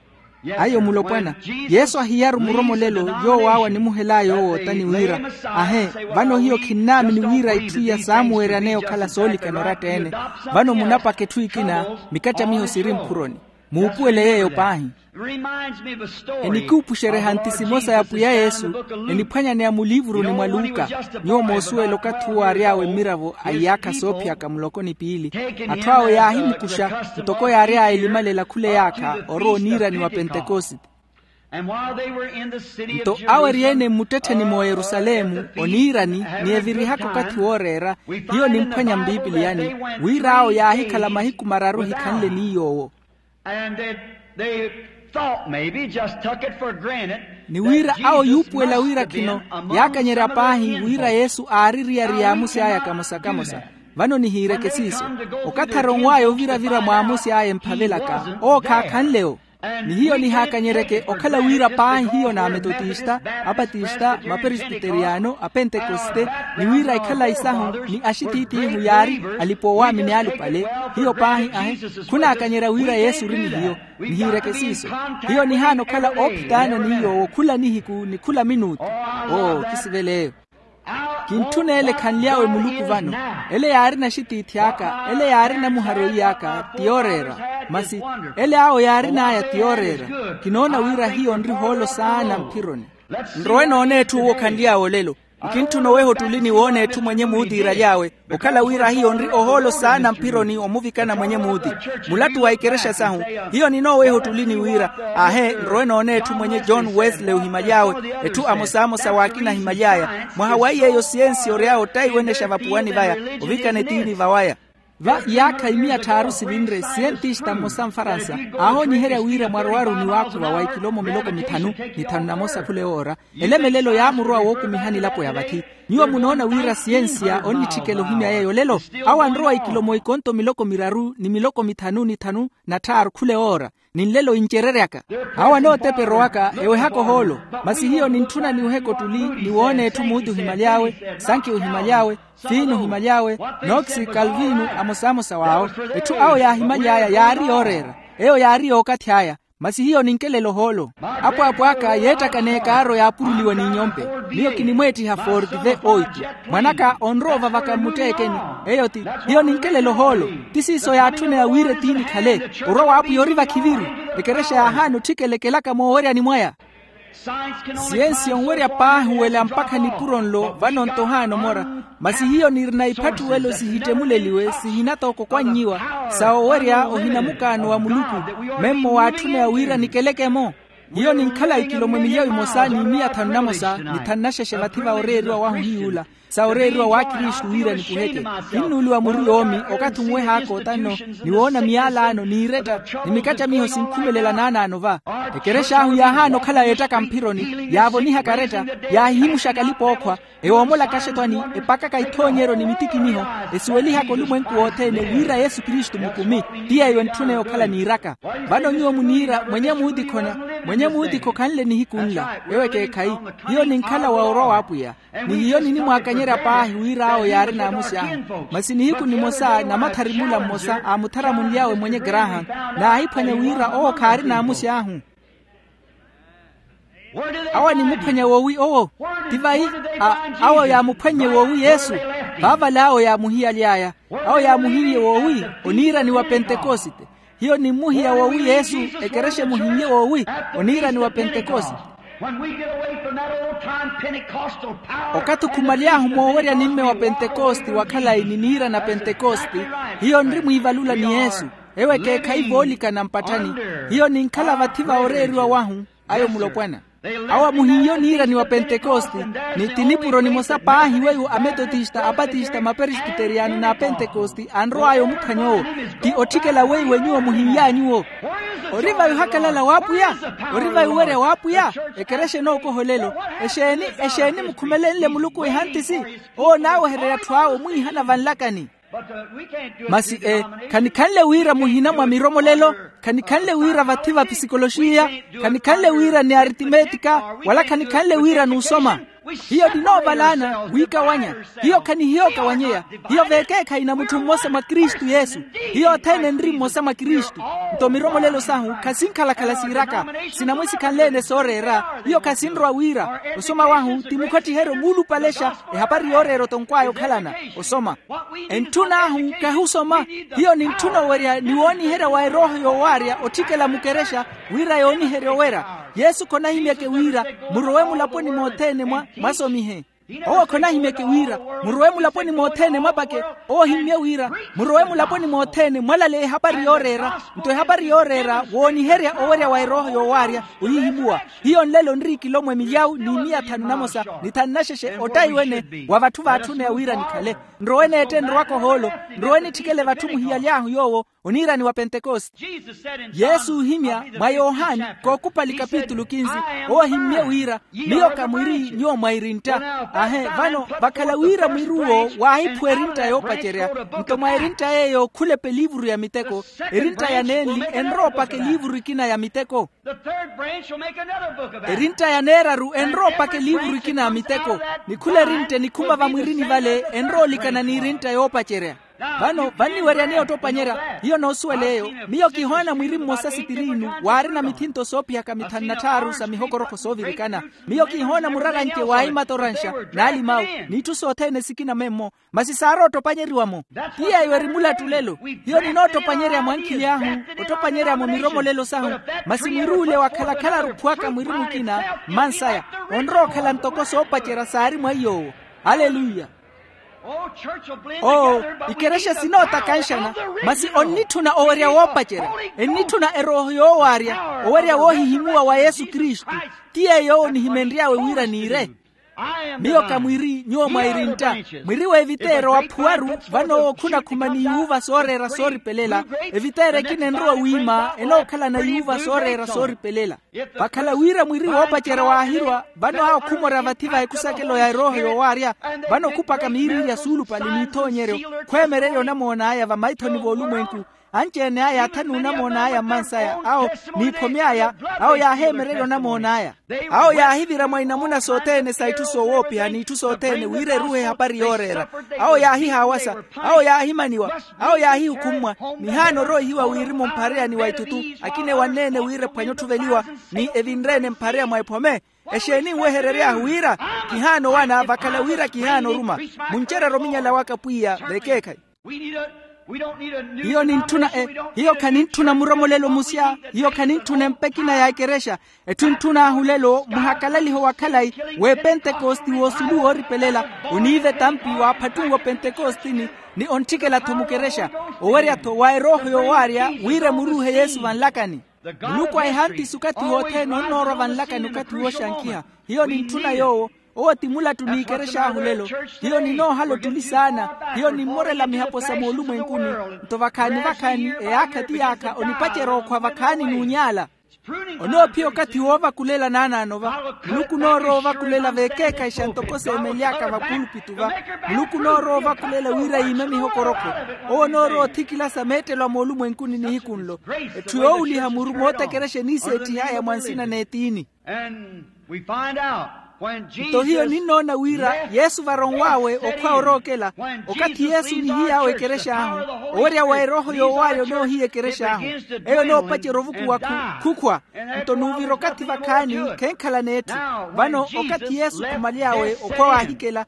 Ayo mulopwana Yesu ahiyaru muromo lelo yo wawa ni muhelayo otani wira ahe vano hiyo kinami ni wira ituya samuera neo kala soli kanorata ene vano munapa ketui kina mikacha miho siri mpironi muupuele yeyo pahi. Enikupu sherehantisi ya puya Yesu enipanya ni amulivuru ni mwaluka nyo mosue lokatu ariawe miravo ayaka sopi yaka mulokoni pili atwao ya ahimu kusha utoko ya aria elimale la kule yaka oro nira ni wa Pentekosti. Nto awariene mutete ni mwa Yerusalemu onira ni eviri hako kati orera hiyo ni mpanya mbibili yani wirao ya ahikala mahiku mararu hikanle ni yowo. And they thought maybe just took it for granted. Ni wira ao yupu ela wira kino yaka nyera pahi wira Yesu ariria riamusi aya kamosa. Vano ni hireke siso. Okatarongwayo vira muamusi aya mpavelaka. O kakanleo. Ni hiyo ni haka nyereke okala wira pahi hiyo na metodista, abatista, mapresbiteriano, apentekoste, ni wira ikala isaho ni ashititi huyari alipowa minealu pale, hiyo pahi ahe, kuna akanyera wira Yesu rini hiyo, ni hireke siso. Hiyo ni hano kala opitano ni hiyo, kula nihiku, ni kula minuti. Kisivele. Kintune ele kanliawe muluku vano, ele yari na shititi yaka, ele yari na muharoi yaka, tiorera. masi ele ao yarina ya tiorera kinona wira hiyo ndri holo sana mpironi ndroeno onetu wo kandia olelo ikintu noweho tulini wone tu mwenye muudhira yawe okala wira hiyo ndri oholo sana mpironi omuvikana mwenye muudhi mulatu waikeresha sahu hiyo ni noweho tulini wira ndroeno onetu mwenye John Wesley uhimayawe etu amosamo sawakina himayaya mwahawaiya yo siensi oreao tai wenesha vapuani vaya uvikane tini vawaya va yaka imia tarusi vindre scientista mosa Mfaransa aho ni hera wira mwarwaru ni waku wa kilomo miloko mitanu na mosa kule ora elemelelo ya murwa woku mihani lapo ya vaki niwa munaona wira scientia oni chikelo himia yeyo lelo awa nroa ikilomo ikonto miloko miraru ni miloko mitanu na taru kule ora ni lelo incherereaka hawa no tepe roaka ewe hako holo masi hiyo ni ntuna ni uheko tuli ni wone tu muudhi uhimalyawe sanki uhimalyawe finu himalyawe noksi kalvinu amosamo sawao etu ao ya himalyaya yari orera eo yari okati haya masi hiyo ni nkelelo holo hapo aka yeta kaneka aro ya puruliwa ni nyompe niyo kinimweti haforki the oitu manaka onrova vakamutekeni eyoti hiyo ni nkelelo holo tisiso ya tune ya wire tini kale urowa hapu yoriva kiviru ekeresha ya hanu tikelekelaka mohoria ni mwaya siensi onweria pahu wele mpaka ni puronlo vanontohano mora masi hiyo nirna ipatu welo sihitemuleliwe sihinatoko kwa nyiwa saoweria ohinamukano wa muluku memo watune ya wira nikelekemo hiyo ni nkala ikilomo miliyo imosa ni 500 mosa nitanashe shevativa orerwa wahu hiula saorerwa wa Kristo wira ni kuheke inuli wa muri omi okatumwe hako tano niwona miala ano niireta nimikacha miho sinkumelela nana anova ekeresha ahu ya hano kala etaka mpironi yavo ni hakareta ya himusha kalipo okwa ewomola kashetwani epaka kaitonyero ni mitiki miho esuweli hako lumwenku wote ne wira Yesu Kristo mukumi dia yontune okala ni iraka bano nyo munira mwenye muudi kokanle ni hikunla ewe kekai hiyo ni nkala wa orowa apuya ni hiyo ni mwakanyera pahi wira ao yari na amusia masini hiku ni mosa na matarimula mosa amutaramun yawe mwenye Graham na ahipanya wira oo kari na amusia ahu awa ni mupanya wowi tivai awa ya mupanya wowi Yesu baba lao ya muhia liaya awa ya muhia wowi onira ni wa Pentekoste hiyo ni muhia wowi Yesu ekereshe muhia wowi onira ni wa Pentekoste okatu kumaliahu mwoweria nimme wa Pentekosti wakala ininira na Pentekosti hiyo ndrimu ivalula ni Yesu ewe keka ivolika na mpatani hiyo ni nkala vativa orerwa wahu ayo mulopwana awa muhiyo nira ni wa Pentekosti ni tinipuro ni mosa pahi weyu ametodista abatista maperisbiteriano na Pentekosti anro ayo mukhanyo ti otikela weyu wenyuo muhiya nyuo oriva yuhakalala wapuya oriva yuwere wapuya ekereshe no koholelo esheni mukhumelele muluku ihantisi nawe herera twao muihana vanlakani masi kanikanle wira muhina mwa miromo lelo kanikanle wira vativa psikolojia kanikanle wira ni arithmetika wala kanikanle wira nusoma hiyo dinova lana wikawanya hiyo kani hiyo kawanyea hiyo vekeka ina mtu mmosa ma Kristo Yesu hiyo tene ndri mmosa ma Kristo to miromo lelo sahu kasinkala kala siraka sina mwisi kanlene sorera hiyo kasindro wira osoma wahu timukati hero mulu palesha habari orero tonkwayo kalana osoma entuna hu kahusoma hiyo ni ntuna weria niwoni hera wa roho yo waria otikela mukeresha wira yoni hero wera Yesu kona himeke wira murowe mulaponi motene masomihe kona himeke wira murowe mulaponi motene mabake himye wira murowe mulaponi motene mwalale habari yorera mto habari yorera woni heria oweria wa roho yo waria uyihibua hiyo nlelo ndri kilomwe milyau ni 500 namosa nitanasheshe otai wene wa vatu vatune ya wira nikale ndroene etendo wako holo ndroene tikele vatumu hiya lyahu yowo onira ni wa Pentekoste Yesu himya mwa Yohani kokupali kapitulu 15 himye wira niyo kamwiri nyo mwairinta vano bakala wira mwiruo waipwerinta yo pacherea mto mwairinta yeyo kule pe livru ya miteko erinta ya neli enro pake livru kina ya miteko erinta ya neraru enro pake livru kina ya miteko ni kule rinte ni kuma va mwirini vale enro likana ni erinta yo pacherea vano vaniwerianeo topanyera hiyo nosueleyo miyo kihwana mwirimu mosasitirinu wari na mithinto sopiaka mithanataru sa mihokoroko sovirikana miyo kihona muraganke waimatoransha nalimau nitu sothene sikina memo masisaro topanyeriwamo hiya iwerimula tulelo hiyo ninotopanyera mwankili ahu otopanyera mo miromo lelo sahu masimwirule wakhalakhala rupwaka mwirimu kina mansaya onro khala ntokoso opachera sari mwayo. Haleluya. Ikeresha sinota kanshana masi onituna oweria wopachera enituna eroho yowaria oweria wohihimua wa Yesu Kristu tiye yo nihimendriawe wira nire miyo kamwiri nyo mwairinta mwiri wa evitero wa puaru vano kuna kumani yuva sorera sori pelela evitere kinenroa wima eno kala na yuva sorera sori pelela wakala wira mwiri wopachera wa ahirwa vano hao kumora vativa ekusakelo ya roho yowaria vano kupaka miri ya sulu pali mitonyero kwemerero na mona haya va maitoni volumwenku anchene haya tanu na mona haya mansaya au nipomyaya au ya hemerero na mona haya au ya hivira mwainamuna sotene saitu sowopi hanitu sotene wire ruhe habari yorera au ya hi hawasa au ya himaniwa au ya hi hukumwa ni hano rohi hiwa wirimo mparea ni waitutu akine wanene wire panyotuveliwa ni evinrene mparea mwaipome esheni wehererea huira kihano wana vakala wira kihano ruma munchera rominya la waka puya vekekai hiyo nintuna hiyo kanintuna muromolelo musya hiyo kanintuna mpekina ya keresha etuntuna hulelo muhakalali ho wakalai we pentecosti wosulu oripelela unive tampi wa patu wa pentecosti ni ontikela tumukeresha oweria to wa roho yo waria wire muruhe Yesu vanlakani luko ai hanti sukati wote nonoro vanlakani ukati woshankia hiyo nintuna yo timula tunikeresha hulelo hiyo ni no halo tulisana hiyo ni morela mihapo samolu mwenkuni mtovakani eakati yaka onipache rokwa vakani nunyala ono pio kati wova kulela nana anova luku no rova kulela vekeka ishantokose emeliaka vapulpituva luku no rova kulela wira imemi hokoroko no ro tikila samete lo molu mwenkuni ni hikunlo tuyo uli hamuru mote kereshe niseti haya mwansina netini and we find out to hiyo ninona wira Yesu varongwawe okwa orokela okati Yesu ni hiyawe keresha ahu oweria wa roho yo wayo no hiye keresha ahu eyo no pache rovuku wa kukwa ntonuviro kati vakani kenkala netu vano okati Yesu kumaliawe okwa wahikela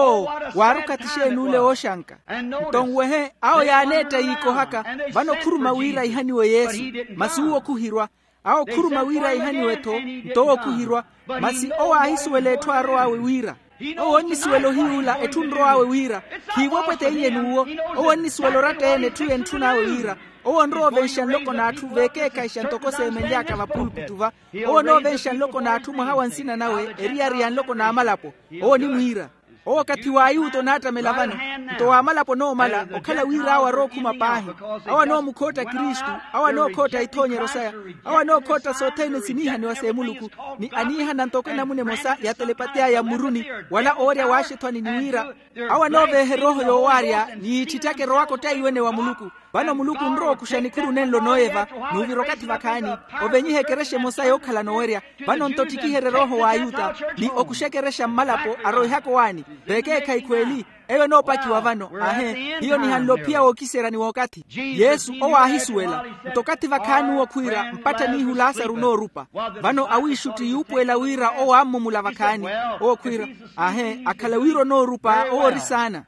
warukatishe nule oshanka ntongwehe ao yaneta yiko haka vano kuruma wira ihaniwe Yesu masuwo kuhirwa ao kuruma wira ihaniweto ntowo kuhirwa masi ahisuwele twaro awe wira nisuwelo hiula etunro awe wira hiwopete iyenuwo nisuwelo ratene tuyentuna awe wira nro venshan loko na atu vekeka ishantokose emeliaka vapulpituva no venshan loko na atu mahawansina nawe eriarian loko na amalapo ni mwira kati wayuto nata melavana to wamalapo no mala okala wira wa roku mapahi awa no mukota Kristu awa no kota itonye rosaya awa no kota sotene siniha ni wasemuluku ni aniha nantokana mune mosa ya telepatia ya muruni wala oria washetwani ni wira awa no vehe roho yo waria ni titake roako taiwene wa muluku bano muluku nro kushanikuru nenlo noeva nuviro kati vakani ovenyihe kereshe mosa yokala noeria bano ntotikihere roho wa ayuta ni okushekeresha malapo aroi hako wani vekeka ikweli ewe no paki wavano hiyo ni hanlo pia wokisera ni wakati Yesu ahisuwela mtokati vakani wokwira mpata ni hulasa runo rupa vano awishuti yupwela wira amumula vakani kwira akala wiro no rupa risana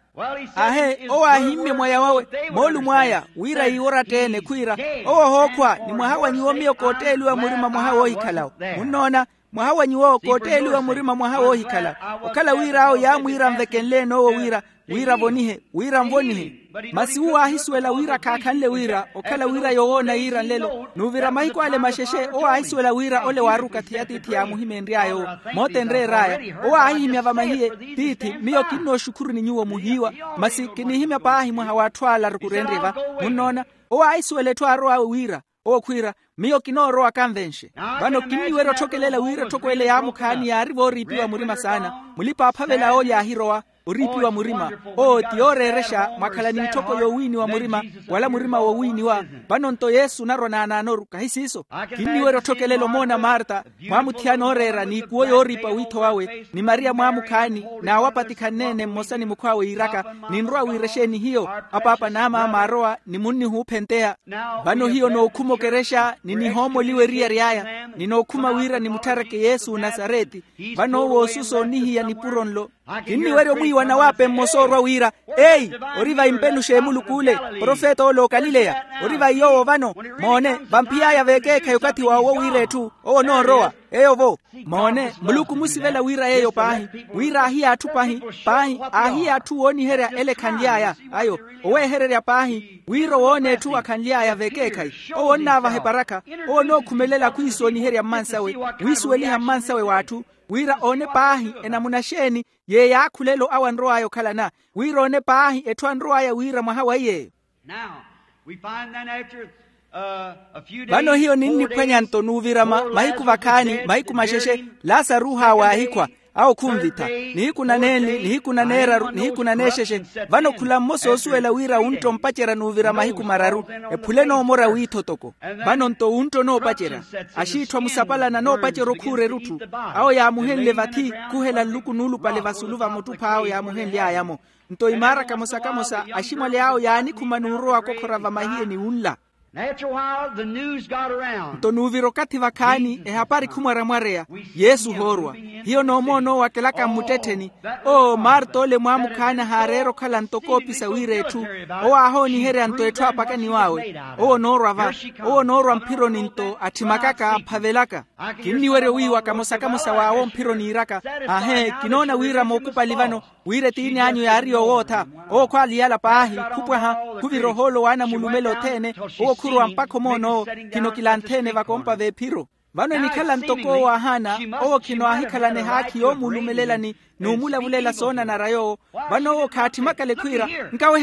ahimye mwaya wawe molu mwaya wira iora tene kwira hokwa ni mwahawa nyiwomio kotelu wa murima mwahawa hikalao munona mwahawa nyiwo kotelu wa murima mwahawa hikalao okala wira ao ya mwira mvekenle no wira vonihe wira mvonihe masi ahisuwela wira kakanle wira okala wira yowona ira lelo nuvira mahiko ale masheshe ahisuwela wira ole waruka tiatiti ya muhimendri ayo motenre raya ahimya vamahie titi miyo kino shukuru ni nyuwo muhiwa masi kinihimya pahimwa hawatwala rukurendriva munona ahisuwele twaro awe wira kwira miyo kinoro akamvenshe bano kiniwero tokelela wira tokwele ya mukani ya rivori piwa murima sana mulipa apavela ya hiroa uripi wa murima tioreresha mwakhala ni mtoko yowini wa murima wala murima wowini wa banonto Yesu narona noru kahisiso kini wero tokelelo mona Martha mwamutiano orera ni kuo yoripa wito wawe ni Maria mwamukani na wapatikanene mosani mukwawe iraka ni nroa wiresheni hiyo apapa nama maroa ni munni hupentea bano hiyo no kumokeresha ni homo liwe ria riaya ni no kuma wira ni mutareke Yesu Nazareti bano wosuso nihi ya ni puronlo kini wero mwi wanawape mmosorwa wira oriva impenu shemulu kule profeta olo Galilea oriva iyo vano mone vampia ya vekeka yokati wawo wire tu no roa eyovo mone muluku musivela wira eyo pahi wira ahi atu pahi ahi atu oni herea ele kandiaya ayo owe herea pahi wiro wone tu akandiaya vekeka nava heparaka no kumelela kuiso ni herea mansawe wisueli hamansawe watu wira one pahi enamunasheni ye yakhulelo awanroayo khalana wira one pahi etwanroaya wira mwahawaye bano hiyo nini kwenya ntonuvira mahiku vakani mahiku masheshe lasa ruha wahikwa au kumvita nihikuna neli nihikuna nera nihikuna nesheshe vano kula moso osuela wira unto mpachera nuvira mahiku mararu epuleno omora witotoko vano nto unto no pachera ashitwa musapala na no pachero kure rutu au ya muhenle vati kuhela luku nulu pale vasuluva motupa au ya muhenle ayamo nto imara kamosa ashimole au yani kumanuro akokora vamahie ni unla After a while, the news got around. Tonuviro kati vakani hapari kumwara mwarea Yesu horwa hiyo no mono wakelaka muteteni Martole mwamukana harero kala ntokopi sawire tu aho ni here anto etwa pakani wawe norwa norwa mpiro ninto atimakaka pavelaka kini were wiwa kamosa wawo mpiro ni iraka kinona wira mokupa livano wire tini anyu yario wota kwali yala pahi kupwa kuviro holo wana mulumelo tene kurwa mpako mono kino kilantene vakompa vepiro vano nikala ntoko wa hana kino ahikala ne haki mulumelela ni numula vulela sona na rayo vano katimaka lekwira nkawe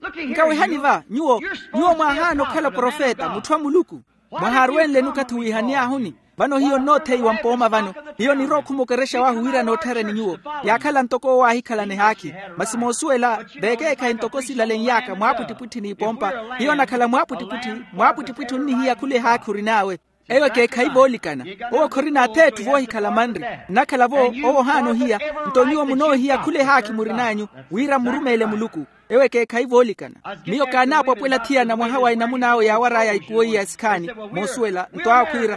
haniva nyuo mwahano kala profeta mutwa muluku mwaharwenle nukatuihania huni vano hiyo note iwampoma vano hiyo ni roku mokeresha wahuira notere ni nyuo yakala ntoko wa ahikala ne haki masimosuela bekeka ntoko silale yaka mwaputiputi ni pompa hiyo nakala mwaputiputi ni hiya kule haki urinawe ewe ke kaibolikana korina tetu vohi kalamandri nakala vo hano hiya ntonyo muno hiya kule haki murinanyu wira murumele muluku ewe ke kaibolikana miyo kanapo pwela tia na mwahawa inamunao ya waraya ikuoi ya skani mosuela ntoa kwira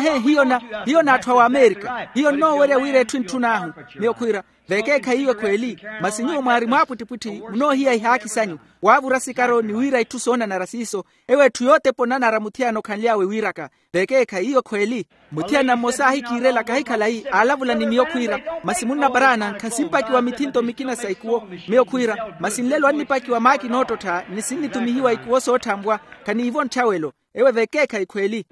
hiyo na atwa wa Amerika hiyo no were wire twintunahu miyo kwira vekeka hiyo kweli masinyo mwari mwaputiputi muno hiya haki sanyu wavura sikaro ni wira itusona na rasiso ewe tuyote ponana ramutiano kanliawe wiraka vekeka hiyo kweli mutiana mosahi kirela kahikala hii alavula ni miyo kwira masimuna barana kasimpaki wa mitinto mikina saikuo miyo kwira masinlelo anipaki wa maki notota nisini tumihiwa ikuo sotambwa kani hivon chawelo ewe vekeka ikweli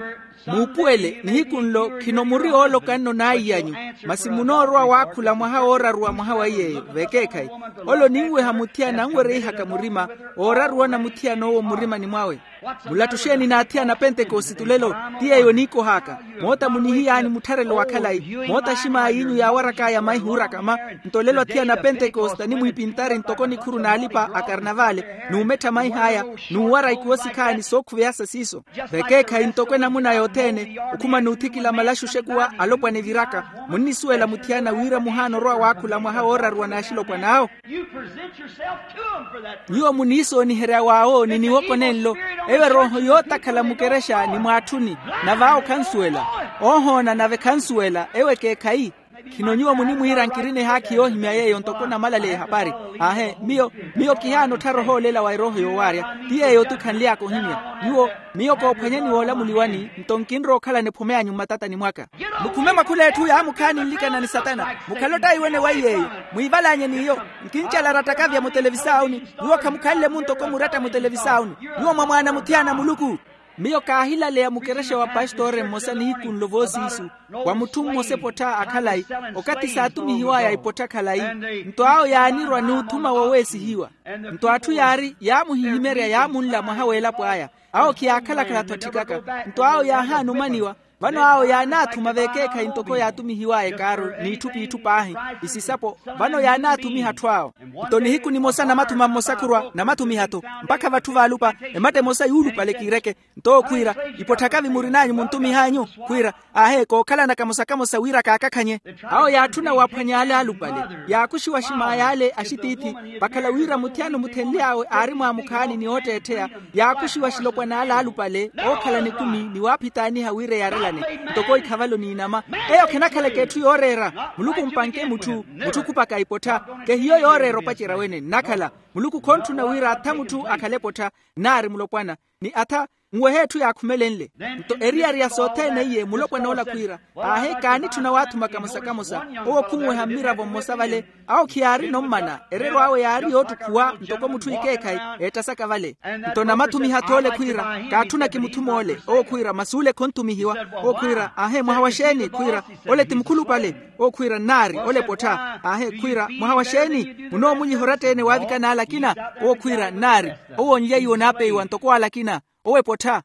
mupuele ni hikunlo kinomuri olo kano na iyanyu masimunorwa wakula mwaha ora ruwa mwaha wa iye vekeka olo niwe hamutia na ngwere ihaka murima ora ruwa na mutia no murima ni mwawe mulatusheni na atia na Pentecost tulelo tia yoniko haka mota munihi ani mutarelo wakalai mota shima yinyu ya waraka ya mai huraka ma ntolelo tia na Pentecost ni muipintari ntokoni kuru na alipa a karnavale numeta mai haya nuwara ikuosikani soku vyasa siso vekeka intokwe na muna yotene ukuma nutikila malashu shekuwa alopwa ni viraka munisuela mutiana wira muhano roa wakula mwaha ora ruwa na ashilo kwa nao niyo muniso ni herea wao ni niwoko nenlo ewe roho yota kala mukeresha ni mwatuni na vao kansuela na nave kansuela ewe ke kai kinonyua munimu hirankirine haki himya yeyo ntokona malale habari miyo kihano taroho lela wa roho yowaria tiye yotu kanlia ko himya miyo ko panyani wala muliwani ntonkinro kala ne pomea nyuma tata ni mwaka mukumema kule tu ya mukani likana ni satana mukalota iwene wayeyo muivalanye niyo nkinchala ratakavya mu televisauni niwo kamukale muntu ko murata mu televisauni niwo mwana mutiana muluku miyo kahila le ya mukeresha wa pastore mosani hikun lovozi isu wa mutumu sepota akalai okati saatumi hiwa ya ipota kalai mto hao ya anirwa ni utuma wawesi hiwa mto hatu yari ya muhihimeria ya munla mwahawela po haya ao kia akala kala totikaka mto hao ya hanu maniwa vano ao yanatuma vekeka intoko yatumihiwaye karo ni itupi itupahi isisapo vano yanatumi hatwao toni hiku ni mosa na matuma mosakurwa na matumi hato mpaka vatu valupa emate mosa yulu pale kireke nto kuira ipotakavi murinanyu muntumi hanyu kuira ahe ko kala na kamosa wira kakakanye ao yatuna wapanyale alupale yakushi washima yale ashititi bakala wira mutiano mutendiawe arimu amukani ni ote etea yakushi washilopwa na ala alupale okala ni kumi ni wapitani hawire yarelane ntoko ikavalo ni inama eyo kenakale ketu yorera muluku mpanke mutu kupaka ipota ke hiyo yorero pachira wene nakala muluku kontu na wira ata mutu akalepota nari mulopwana ni ata mwehetu ya kumelenle mto eria sote na iye mulopwa na ola kuira ahe kani tuna watu makamosa owo kumwe hamira bomosa vale au kiari nomana erero awe yari yotu kuwa ntoko mutu ikekai etasaka vale mto na matumi hatole kuira katuna kimutumo ole owo kuira masule kontumi hiwa owo kuira ahe muhawasheni kuira ole timkulu pale owo kuira nari ole pota ahe kuira muhawasheni muno munyi horatene wavika na alakina owo kuira nari owo nye yonape iwa ntoko alakina owe pota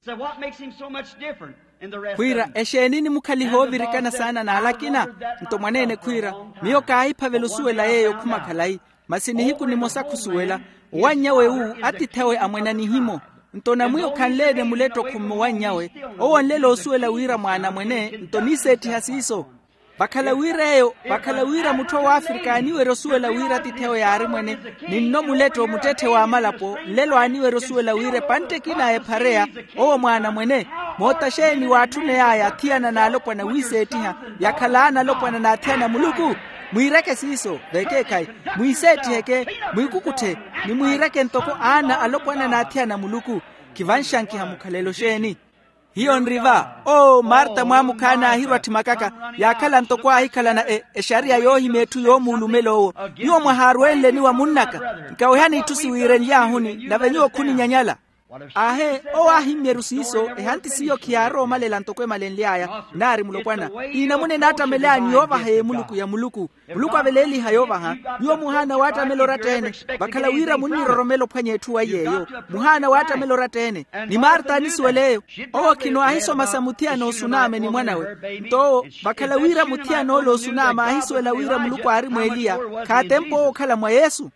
kuira eshenini mukaliho virikana sana na alakina nto mwanene kuira miyo kaipa velusuela yeyo kumakalai masini hiku ni mosa kusuela wanyawe uu atitewe amwenani himo nto na mwiyo kanlene muleto kumu wanyawe owo nlelo usuela wira mwana mwene nto niseti hasiso bakala wira muto wa Afrika aniwe rosuela wira titewe yari mwene ninno muleto mutete wa malapo lelo aniwe rosuela wire pante kina eparea owo mwana mwene motasheni watune ya tiana na alopwa na wisetiha yakalana alopwa na atiana muluku muireke siso vekekai muiseti heke muikukute ni muireke ntoko ana alopwa na atiana muluku kivanshanki hamukalelo sheni hiyo nriva Marta mwamukana hirwa timakaka yakala ntokwa hikala na sharia yohi metu yo mulumelo yo mwaharwele ni wa munnaka ikawehani tusiwire yahuni na venyo kuni nyanyala ahe ahimyerusiso ehanti siyo kiaro malela ntokwe malenliaya nari mulopwana inamune nata melani yova he muluku ya muluku aveleli hayova ha yo muhana wata meloratene bakala wira muniroromelo panyetu wayeyo muhana wata meloratene ni Marta nisweleyo kino ahiso masamutia no suname ni mwanawe to bakala wira mutia no lo sunama ahiso la wira muluku ari mwelia ka tempo kala mwa Yesu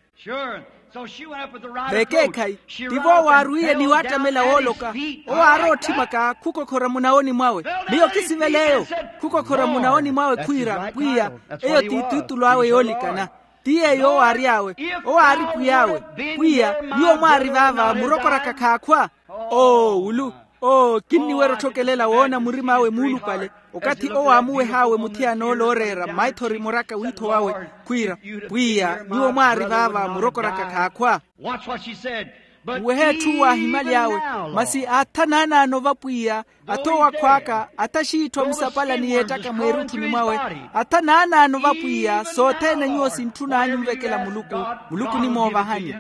bekekai tivo waruye ni watamela woloka aroti maka kuko kora munaoni mwawe miyo kisiveleyo kuko kora munaoni mwawe kuira eyo titulo awe yolikana tiye yo ariawe ari kuyawe kuya yo mwari vava murokora kakakwa ulu kini wero tokelela wona murima we mulu pale wakati amuwe hawe mutia no lorera maitori moraka wito wawe kuira niwo mwari vava murokora kakakwa watch what she said wehetu wa himali yawe masi atanana novapuia atowa kwaka atashitwa msapala ni yetaka mwerutu ni mwawe atanana novapuia sotene nyuo sintuna anyumvekela muluku ni mwovahani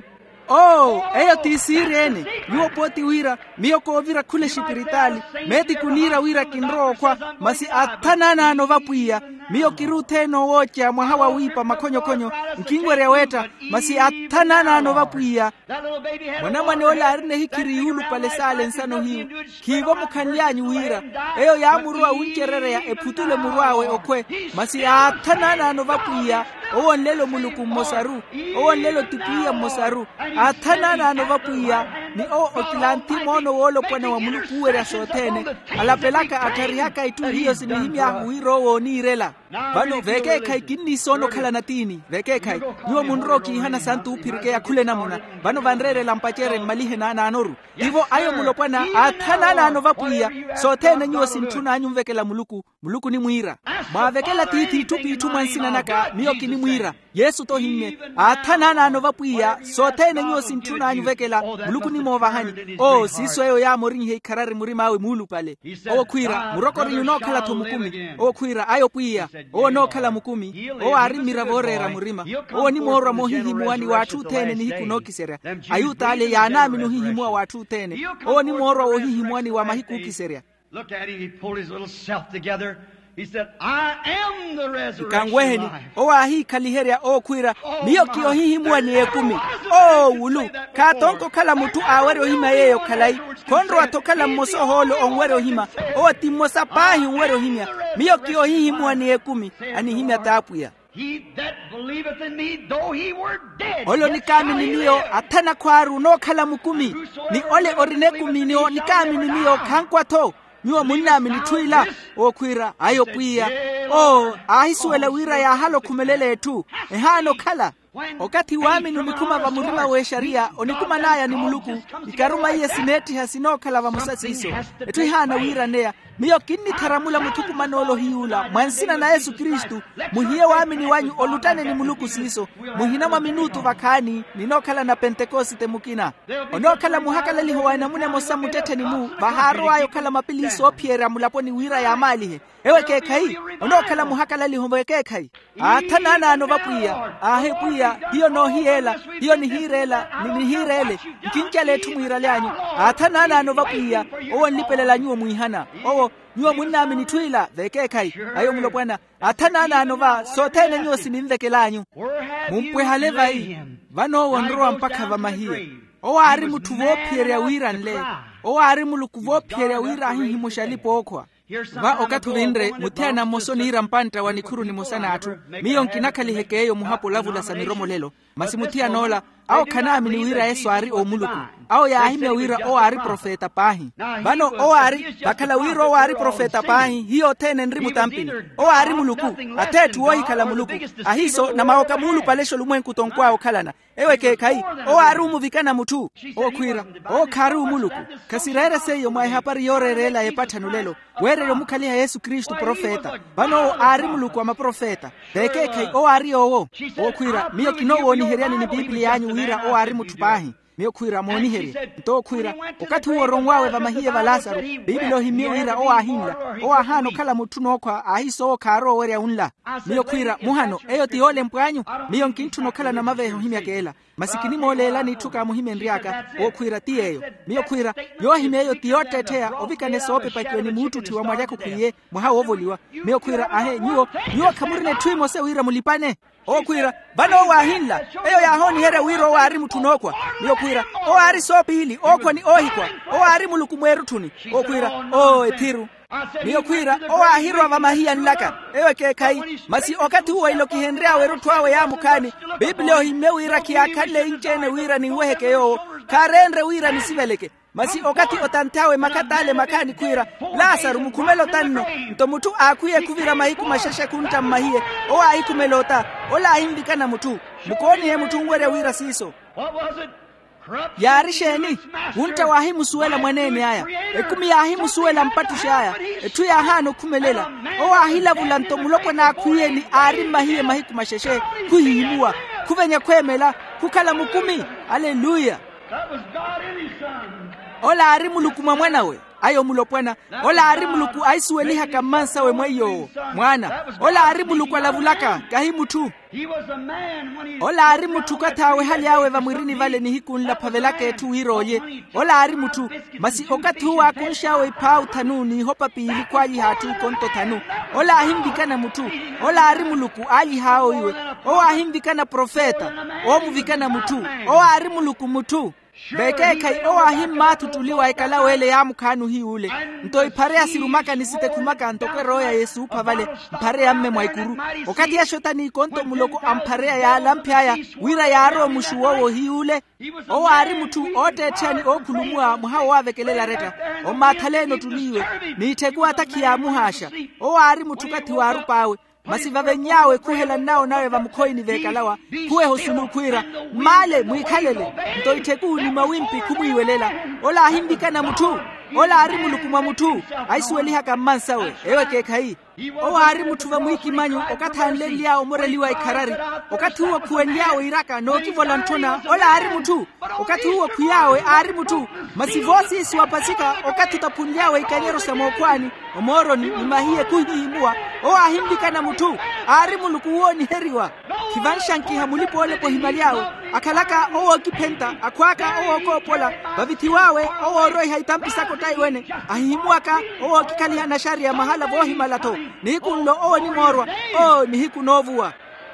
eyo tisirene niwo poti wira miyoko vira kule shipiritali meti kunira wira kinroho kwa masi atanana novapuia miyo kiruteno wocha mwahawa wipa makonyo nkingwere weta masi atanana novapuia mwanamane ola arine hikiri yulu pale sale nsano hiyo kigo mukanyanyu wira eyo ya murua uncherere ya eputule muruawe okwe masi atanana novapuia lelo muluku mosaru lelo tipuia mosaru atanana novapuia ni okilanti mono wolo pwana wa muluku wera sotene alapelaka atariaka itu hiyo sinihimia huiro wonirela bano veke kai kinni sono kala natini veke kai niwo munroki hana santu upirike ya kule namuna bano vanrere lampachere malihe na anoru ivo ayo mulopwana atanana novapuia sotene niwo sintuna anyumvekela muluku ni mwira mavekela titi tupi tumansina naka niyo kini mwira Yesu to himme atanana novapuia sotene niwo sintuna anyumvekela muluku ni movahani siso eyo ya morinyi hei karari murimawe mulu pale kuira murokori yuno kala tomukumi kuira ayo puia no kala mukumi arimira vorera murima ni morwa mohihi muani watu tene ni hiku nokisera ayuta ale ya nami no hihi muwa watu tene ni morwa ohihi muani wa mahiku kiseria look at him, he pulled his little self together He said, I am the resurrection kangweheni life. owa hi kaliheria o kwira miyo kiyo hihi mwani ekumi wulu katonko kala mutu awere ohima yeyo kalai kondro atokala moso holo onwere ohima o timosa pahi onwere ohimia miyo kiyo hihi mwani ekumi ani himia tapuya. He that believeth in me, though he were dead. Olo nikami nimiyo atana kwaru no kala mukumi ni ole orine kumi ni nikami nimiyo kankwa to nyuo munami ni tuila o kwira ayo kuia ahisuela wira ya halo kumelele tu ehano kala okati wami numikuma va murima we sharia onikuma naya ni muluku ikaruma iye sineti hasino kala va musasi iso etu ihana wira nea miyo kinni taramula mutuku manolo hiula mwansina na Yesu Kristu muhie wami ni wanyu olutane ni muluku siso muhina mwa minutu vakani ninokala na Pentekosti temukina onokala muhakala liho wainamune mosamu tete ni mu baharo ayo kala mapili so piera mulaponi wira ya malihe ewe kekai onokala muhakala liho kekai atanana ano vapuia ahe puia hiyo no hiela hiyo ni hirela ni hirele nkinchale tumwira lyanyu atanana ano vapuia owo nlipelela nyuo muihana owo nyuo munami ni twila vekekai ayo mulo bwana atanana ano va sotene nyuo sinimvekelanyu mumpwe halevai vano wonroa mpaka vamahie owo ari mutu vopierea wira nle owo ari muluku vopierea wira hihi mushalipo okwa va okatu vendre mutena mosoni irampanta wanikuru ni mosana atu miyo nkinakali hekeyo muhapo lavula samiromo lelo masimutia nola au kanami ni wira Yesu ari o muluku au ya ahime wira o ari profeta pahi bano o ari bakala wira o ari profeta pahi hiyo tene nri mutampini o ari muluku atetu o ikala muluku ahiso na maoka mulu palesho lumwenku tonkwa o kalana ewe kekai o ari umuvikana mutu o kwira o karu muluku kasirere seyo mwai hapari yorerela epatanu lelo werero mukalia Yesu Kristu profeta bano ari muluku ama profeta dekekai o ari o kwira miyo kinowo ni heriani ni Biblia yanyu wira o ari mutupahi miyo kwira moni heri nto kwira okati huo rongwawe vamahie va Lazaro Biblia himio wira o ahinla o ahano kala mutu nokwa ahiso o karo were unla miyo kwira muhano eyo tiole mpwanyu miyo nkintu nokala na maveho himia kela masikini molela ni tuka muhime ndriaka o kwira tieyo miyo kwira yo himeyo tiotetea ovikane sope pakyo ni mutu tiwa mwajako kuye mwaha ovoliwa miyo kwira ahe nyuo kamurine tuimo se wira mulipane o kwira bano wa hinla eyo ya honi here wiro wa ari mutunokwa miyo kwira o ari sopi ili okwa ni ohikwa o ari muluku mwerutuni o kwira o etiru miyo kwira o ahirwa vamahia nlaka ewe kekai masi okati huwa ilo kihendrea werutwawe ya mukani Biblia hime wira kiakale inchene wira ni wehekeyo karenre wira nisiveleke masi okati otantawe makatale makani kwira Lazaro mukumelo tanno nto mutu akuye kuvira mahiku mashashe kunta mahie o aikumelota ola himbikana mutu mukoni he mutu ngwere wira siso yarisheni unta wahimu suela mwanene haya ekumi yahimu suela mpatusha haya etu ya hano kumelela o ahila vulanto muloko na akuye ni arima hiye mahiku mashashe kuhimua kuvenya kwemela kukala mukumi haleluya ola ari muluku mwanawe ayo mulopwana ola ari muluku aisueli hakamansa we mweyo mwana ola ari muluku alavulaka kahimu tu ola ari mutu katawe hali yawe vamwirini vale ni hikunla pavelake tu hiroye ola ari mutu masi okati huwa kunshawe pau tanu ni hopa pili kwaji hatu konto tanu ola ahimbikana mutu ola ari muluku ali hao iwe o ahimbikana profeta o muvikana mutu o ari muluku mutu bekekai o ahimma tutuliwa ikala wele ya mukanu hi ule nto iparea sirumaka nisite kumaka ntoke roho ya Yesu pavale mparea mme mwaikuru okati ya shotani konto muloko amparea ya lampia ya wira ya ro mushuwo hi ule o ari mutu ote tani o kulumua muhao wavekelela reta o mathaleno tuliwe nitegua taki ya muhasha o ari mutu kati waru pawe masiva venyawe kuhela nao nawe vamkoini vekalawa kuwe hosunu kwira male muikalele ntoiteku ni mawimpi kumwiwelela ola ahimbikana mutu ola ari muluku mwa mutu aisueli haka mansawe ewe kekai o ari mutu va mwiki manyu okathanleli yao moreliwa ikarari okati huwa kuweni yao iraka no kivolantona ola ari mutu okati huwa kuyawe ari mutu masivosi isiwapasika okati tapunyawe ikanyero samokwani omoro ni mahie kuhiimua o ahimbikana mutu ari muluku uoni heriwa kivanshanki hamulipo ole po himali yao akalaka owo kipenta akwaka owo kopola baviti wawe owo roi haitampisa kotai wene ahimuaka owo kikali hana sharia mahala vohi malato nihikunlo owo ni morwa o nihiku novua.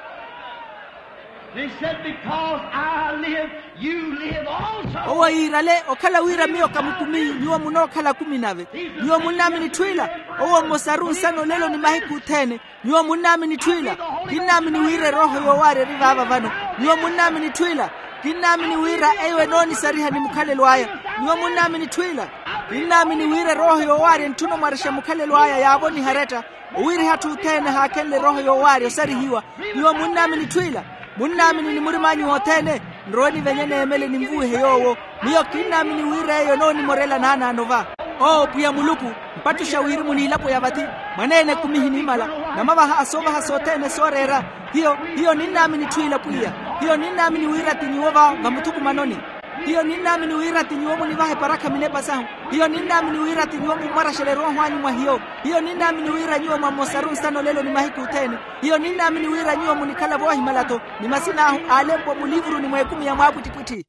They said, because I live, you live also. Owa irale okala wira mio kamukumi niwo muno kala kuminave niwo munami ni twila owa mosaru sano lelo ni mahiku tene niwo munami ni twila kinami ni wire roho yoware rivava vano niwo munami ni twila kinami ni wira ewe noni sariha ni mukale lwaya niwo munami ni twila kinami ni wire roho yoware ntuno marisha mukale lwaya yabo ni hareta wire hatu tene hakele roho yoware osarihiwa niwo munami ni twila munami ni murimanyi hotene nroni venyene emele ni mvuhe yowo niyo kinami ni wire yo noni morela nana anova o puya muluku mpatu shawiri munilapo ya vati manene kumihini mala na mabaha asova hasotene sorera hiyo ninami ni twila puya hiyo ninami ni wira tiniwova vamutuku manoni hiyo ninami ni wira tiniwomu nivahe paraka minepa sahu hiyo ninami ni wira tiniwomu marashele roho wanyu mwa hiyo ninami ni wira nyuwa mwa mosarun sano lelo ni mahiku utene hiyo ninami ni wira nyuwa munikala vohi malato ni masina ahu alembo mulivuru ni mwekumi ya mwabu tipwiti.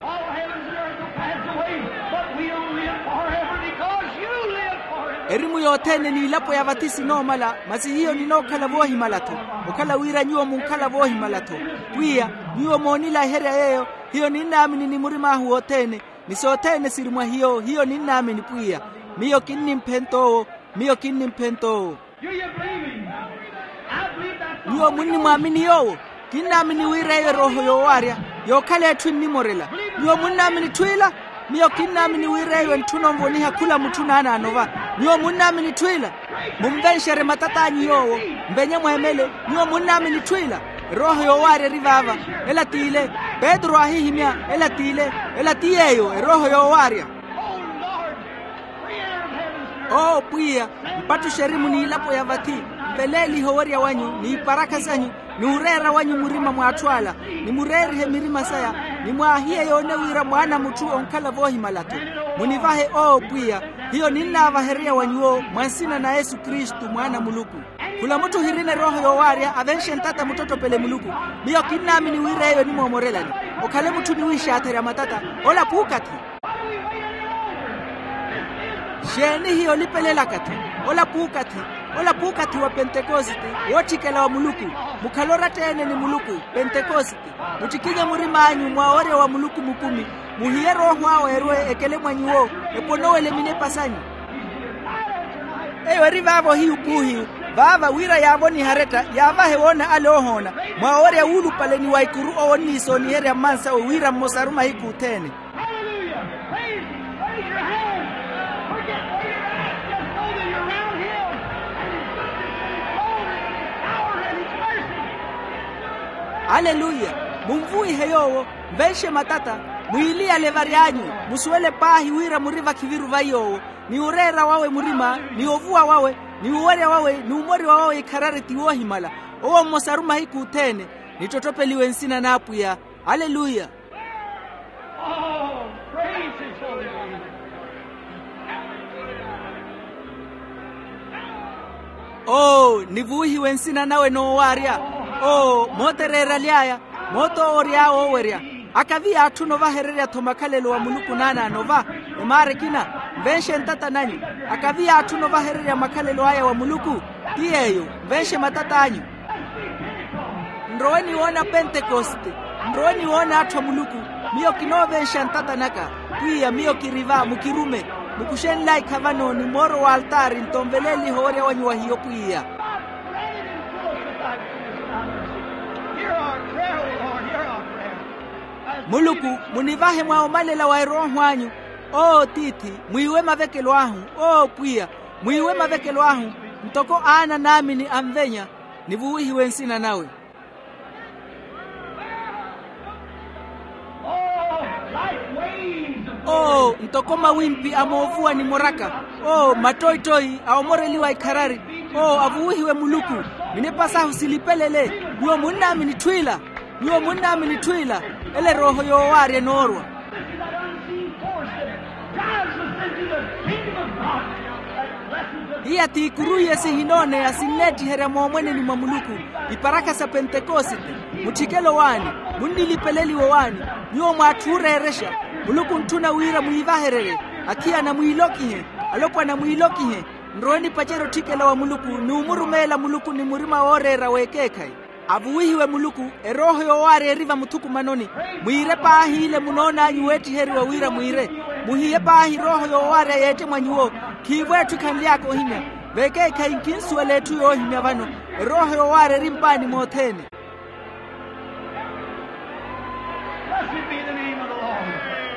Erimu yotene ni ilapo ya vatisi no mala masi hiyo ni no kala vohi malato okala wira nyuwa munkala vohi malato pia nyuwa monila heria yeyo hiyo ninami ni murima hu otene nisotene sirimwa hiyo ninami ni pia miyo kinni mpento niyo munni mwamini yowo kinami ni wire roho yowaria yo kale twini morela niyo munami ni twila miyo kinami ni wire ntuno mboni hakula mutuna ana anova niyo munami ni twila mumvenshere matatanyi yowo mbenye mwemele niyo munami ni twila roho yoware rivava elatile Pedro ahihimia elatiyeyo roho yowaria o puya mpatu sherimu ni ilapo ya vati mbeleli howaria wanyu ni paraka sanyu ni urera wanyu murima mwatwala ni mureri he mirima saya ni mwahie yone wira mwana mutu onkala vohi malato munivahe o puya hiyo ninava heria wanyu mwansina na Yesu Kristu mwana muluku kula mutu hirine roho yowaria avenshe ntata mutoto pele muluku miyo kinami ni wira yo ni mwomorelani okale mutu ni wisha atera matata ola pukati sheni hiyo lipelela kati ola pukati wa Pentekoste wotikela wa muluku mukalora tene ni muluku Pentekoste mutikije murima anyu mwaore wa muluku mukumi muhiye roho wao erwe ekele mwanyu epono ele minepa sanyu eyo rivavo hiu puhi baba wira yabo ni hareta yava hewona alohona mwaore ulu pale ni waikuru oni so ni heria mansa wira mosaruma hiku tene. Haleluya. Mumvui heyowo mbeshe matata muilia levarianyu musuele pahi wira muriva kiviru vayowo ni urera wawe murima ni ovua wawe ni uwere wawe ni umori wawe ikarare tiwo himala owo mosaruma hiku utene ni totope liwe nsina napu ya. Haleluya. Oh, praise his holy name. Oh, nivuhi wensina nawe no waria. Oh, moterera liaya moto oria oweria akavia atuno vahereria tomakalelo wa muluku nana nova emare kina venshe ntata nanyu akavia atuno vahereria makalelo haya wa muluku tiyeyo venshe matata anyu ndroeni wona Pentekoste ndroeni wona atwa muluku miyo kinovenshe ntata naka pia miyo kiriva mukirume mukusheni lai kavano ni moro wa altari ntombeleli horia wanyu wa hiyo pia. Muluku munivahe mwao malela wa roho wanyu o titi muiwe mavekelo ahu o pia muiwe mavekelo ahu mtoko ana nami ni amvenya nivuhi wensina nawe. Oh, mtoko mawimpi amovua ni moraka. Oh, matoitoi aomoreliwa ikarari. Oh, avuhiwe muluku minepasa husilipelele niwo munami ni twila niwo munami ni twila ele roho yoware norwa. hiya tiikuruye sihinone asineti here momwene ni mamuluku iparaka sa Pentekoste mutikelo wani mundilipeleli wani niyo mwatureresha muluku ntuna wira muivaherere akia na muilokihe alopwa na muilokihe nroni pachero tikelo wa muluku ni umurumela muluku ni murima orera wekekai avuhiwe muluku eroho yoware riva mutuku manoni muire pahi ile munona nyueti heri wa wira muire muhiye pahi roho yoware yete mwanyuo kivwetu kanliako hinya wekekai nkinsuele tu yo hinya vano roho yoware rimpani mothene. Blessed be the name of the Lord.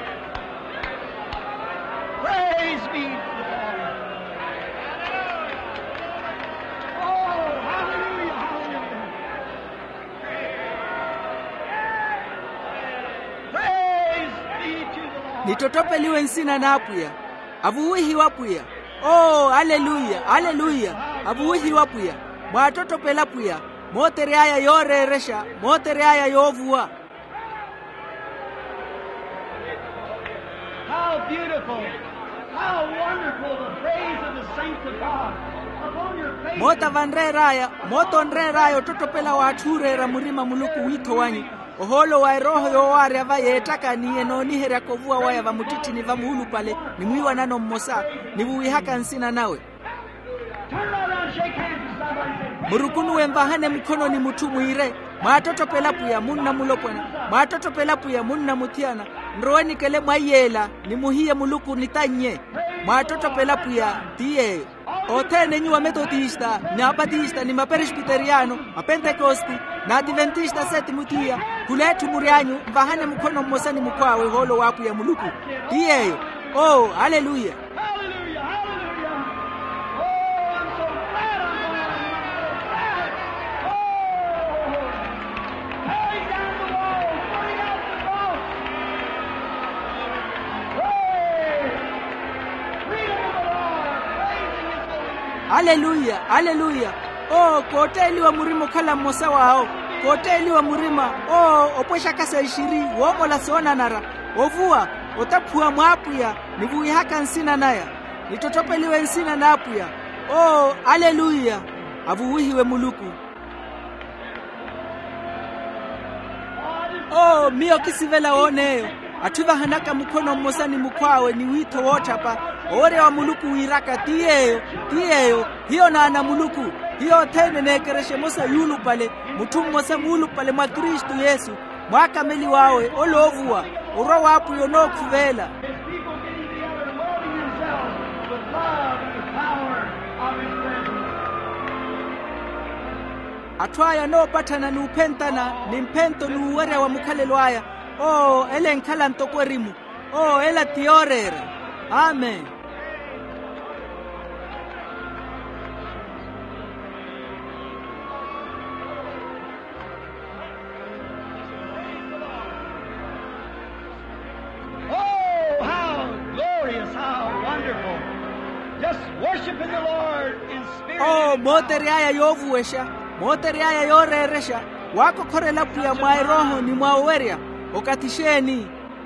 Praise be to the Lord. Oh, hallelujah, hallelujah. Praise be to the Lord. Nitotopeliwe nsina na apuya avuhi wapuya. Oh, haleluya, haleluya. Avuhi wapuya mwatotopela puya motere aya yoreresha motere aya yovua. How beautiful, how wonderful the praise of the saints of God upon your face. Mota vanreraya, moto nrerayo totopela waturera murima muluku wito wanyi. Oholo wa roho yoware avayetaka niye no nihera kovua waya vamutiti ni vamuhulu pale ni mwiwa nano mmosa ni vuihaka nsina nawe. Turn around and shake hands with somebody and say, Murukunu wembahane mkono ni mutu muire. Matoto pelapuya munna mulopwana. Matoto pelapuya munna mutiana. Nroeni kele mwayela ni muhiye muluku nitanye. Matoto pelapuya tiye. Otene nyuwa metodista, ni abatista, ni mapresbiteriano, mapentekosti, na adventista seti mutia. Kuletu murianyu, mbahane mkono mmosani mkwawe holo wapu ya muluku. Tiye. Oh, hallelujah. hallelujah, hallelujah. Oh, I'm so glad I'm going on. Oh, tearing down the wall, putting out the cross. Praise, freedom of the Lord, praising His holy name. Hallelujah, hallelujah. Oh, koteli wa murimo kala mmosa wao. Koteli wa murima. Oh, opwesha kasa 20 womo la sona nara. Ovua otapua mwapuya nivui haka nsina naya. Nitotopeliwe nsina na apuya. Oh, hallelujah. Avuhiwe muluku. Oh, mio kisivela oneyo. Atuva hanaka mkono mmosani mkwawe ni wito wotapa. Ore wa muluku wiraka tiyeyo, tiyeyo. Hiyo na ana muluku. Hiyo tene nekereshe mosa yulu pale. Mutumu mosa mulu pale mwa Kristu Yesu. Mwaka meli wawe, olovua. Uro wapu yonoku vela. His people getting together and welding themselves with love and the power of His presence. Atwaya no patana ni upentana, ni mpento ni uwere wa mukhalelo haya. Oh, ele nkhala ntokwerimu. Oh, ela tiorere. Amen. Oh, how glorious, how wonderful. Just worshiping the Lord in spirit. Oh, and in power. motere haya yovuesha. Motere haya yoreresha. Wako korela puya mwa roho ni mwa uweria. Okatisheni.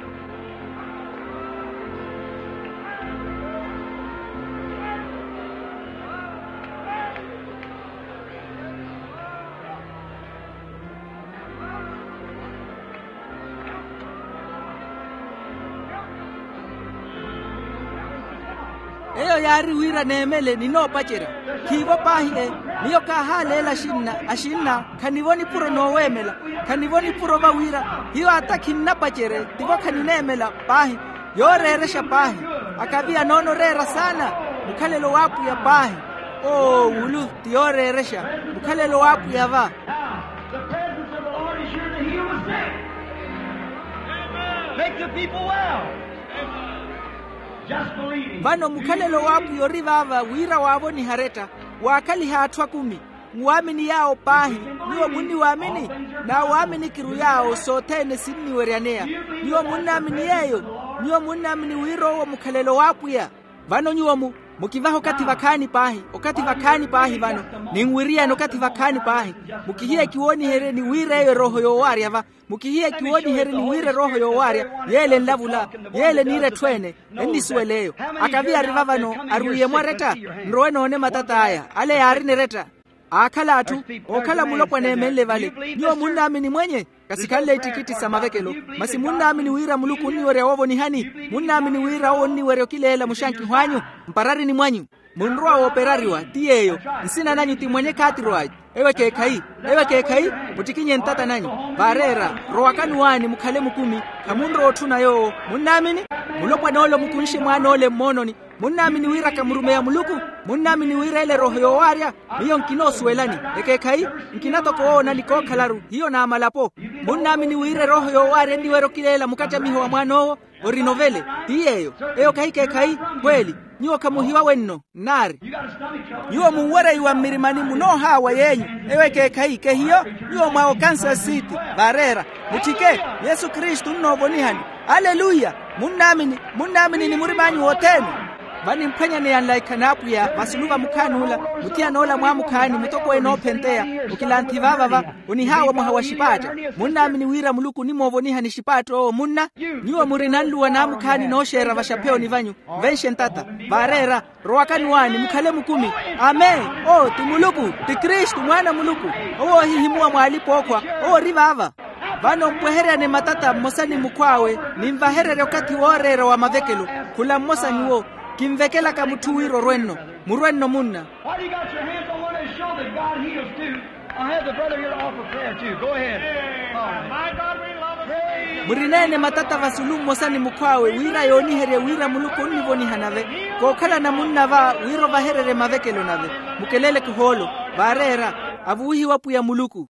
Eyo yari wira nemele nino pachera. Kivo pahi niyo kahale la ashina kanivoni puro nowemela. Kanivoni puro vawira. Hiyo hata kinna pachere. Tivo kaninemela pahi. Yoreresha pahi. Akavia nono rera sana. Mukhalelo wapu ya pahi. Oh, ulu tiyoreresha. Mukhalelo wapu ya va. Now, the presence of the Lord is here to heal the sick. Make the people well. Just believing. Vano mukhalelo wapu yorivava wira wavo ni hareta. Wakali hatwa 10. Muamini yao pahi. Niyo muni waamini. Na waamini kiru yao sotene sini werianea. Niyo muni amini yeyo. Niyo muni amini wiro wa mukhalelo wapu ya. Vano nyuomu mukivaho kati vakani pahi okati vakani pahi vano ningwiria no kati vakani pahi mukihia kiwoni here ni wire roho yo waria va mukihia kiwoni here ni wire roho yo waria yele nlavula yele nire twene endisweleyo akavia rivava no aruye mwareta nroeno ne matata aya ale yari nereta akala atu okala mulopwa nemele vale niyo munami ni mwenye kasikale tikiti samavekelo masi munami ni wira muluku ni were ovo ni hani munami ni wira ovo ni were kilela mushanki hwanyu mparari ni mwanyu munroa operariwa tiyeyo nsina nanyu timwenye katirwa ewe kekai mutikinye ntata nanyu barera roakani wani mukhale mukumi kamunro otuna yo munami ni mulopwa nolo mukunshi mwana ole mononi munami ni wira kamurume ya muluku munami ni wira ile roho yo waria niyo nkinosuelani ekekai nkinato koona likokalaru hiyo na amalapo munami ni wire roho yo waria ndi wero kilela mukata miho wa mwano orinovele tiyeyo eyo kai kweli niyo kamuhiwa wenno nari niyo muwere iwa mirimani muno hawa yenyu ewe kekai kehiyo niyo mwao Kansas City barera mutike Yesu Kristu mnobonihani haleluya munamini ni murimanyi wotenu bani mpenya ni anlaikanapu ya basuluva mukanula mutia nola mwamukani mutoko eno pentea ukilanti vava unihawa muhawashipata munamini wira muluku ni moboniha ni shipato munna niwa murinanluwa na mukani no shera vashapeo ni vanyu venshen tata barera roakani wani mukale mukumi amen ti muluku ti Kristu mwana muluku hihimua mwalipokwa rivava vano mpweherane matata mosani mukwawe nimvaherere wakati worero wa mavekelo kula mmosa niwo kimvekela kamutuwiro rwenno murwenno munna. Why do you got your hands on one and show that God heals too? I'll have the brother here to offer prayer too. Go ahead. My God, we love him. Murinene matata vasulumu mosani mukwawe wira yoni here wira muluku nivoni hanave kokala na munna va wiro vaherere mavekelo nave mukelele kuholo barera avuhi wapu ya muluku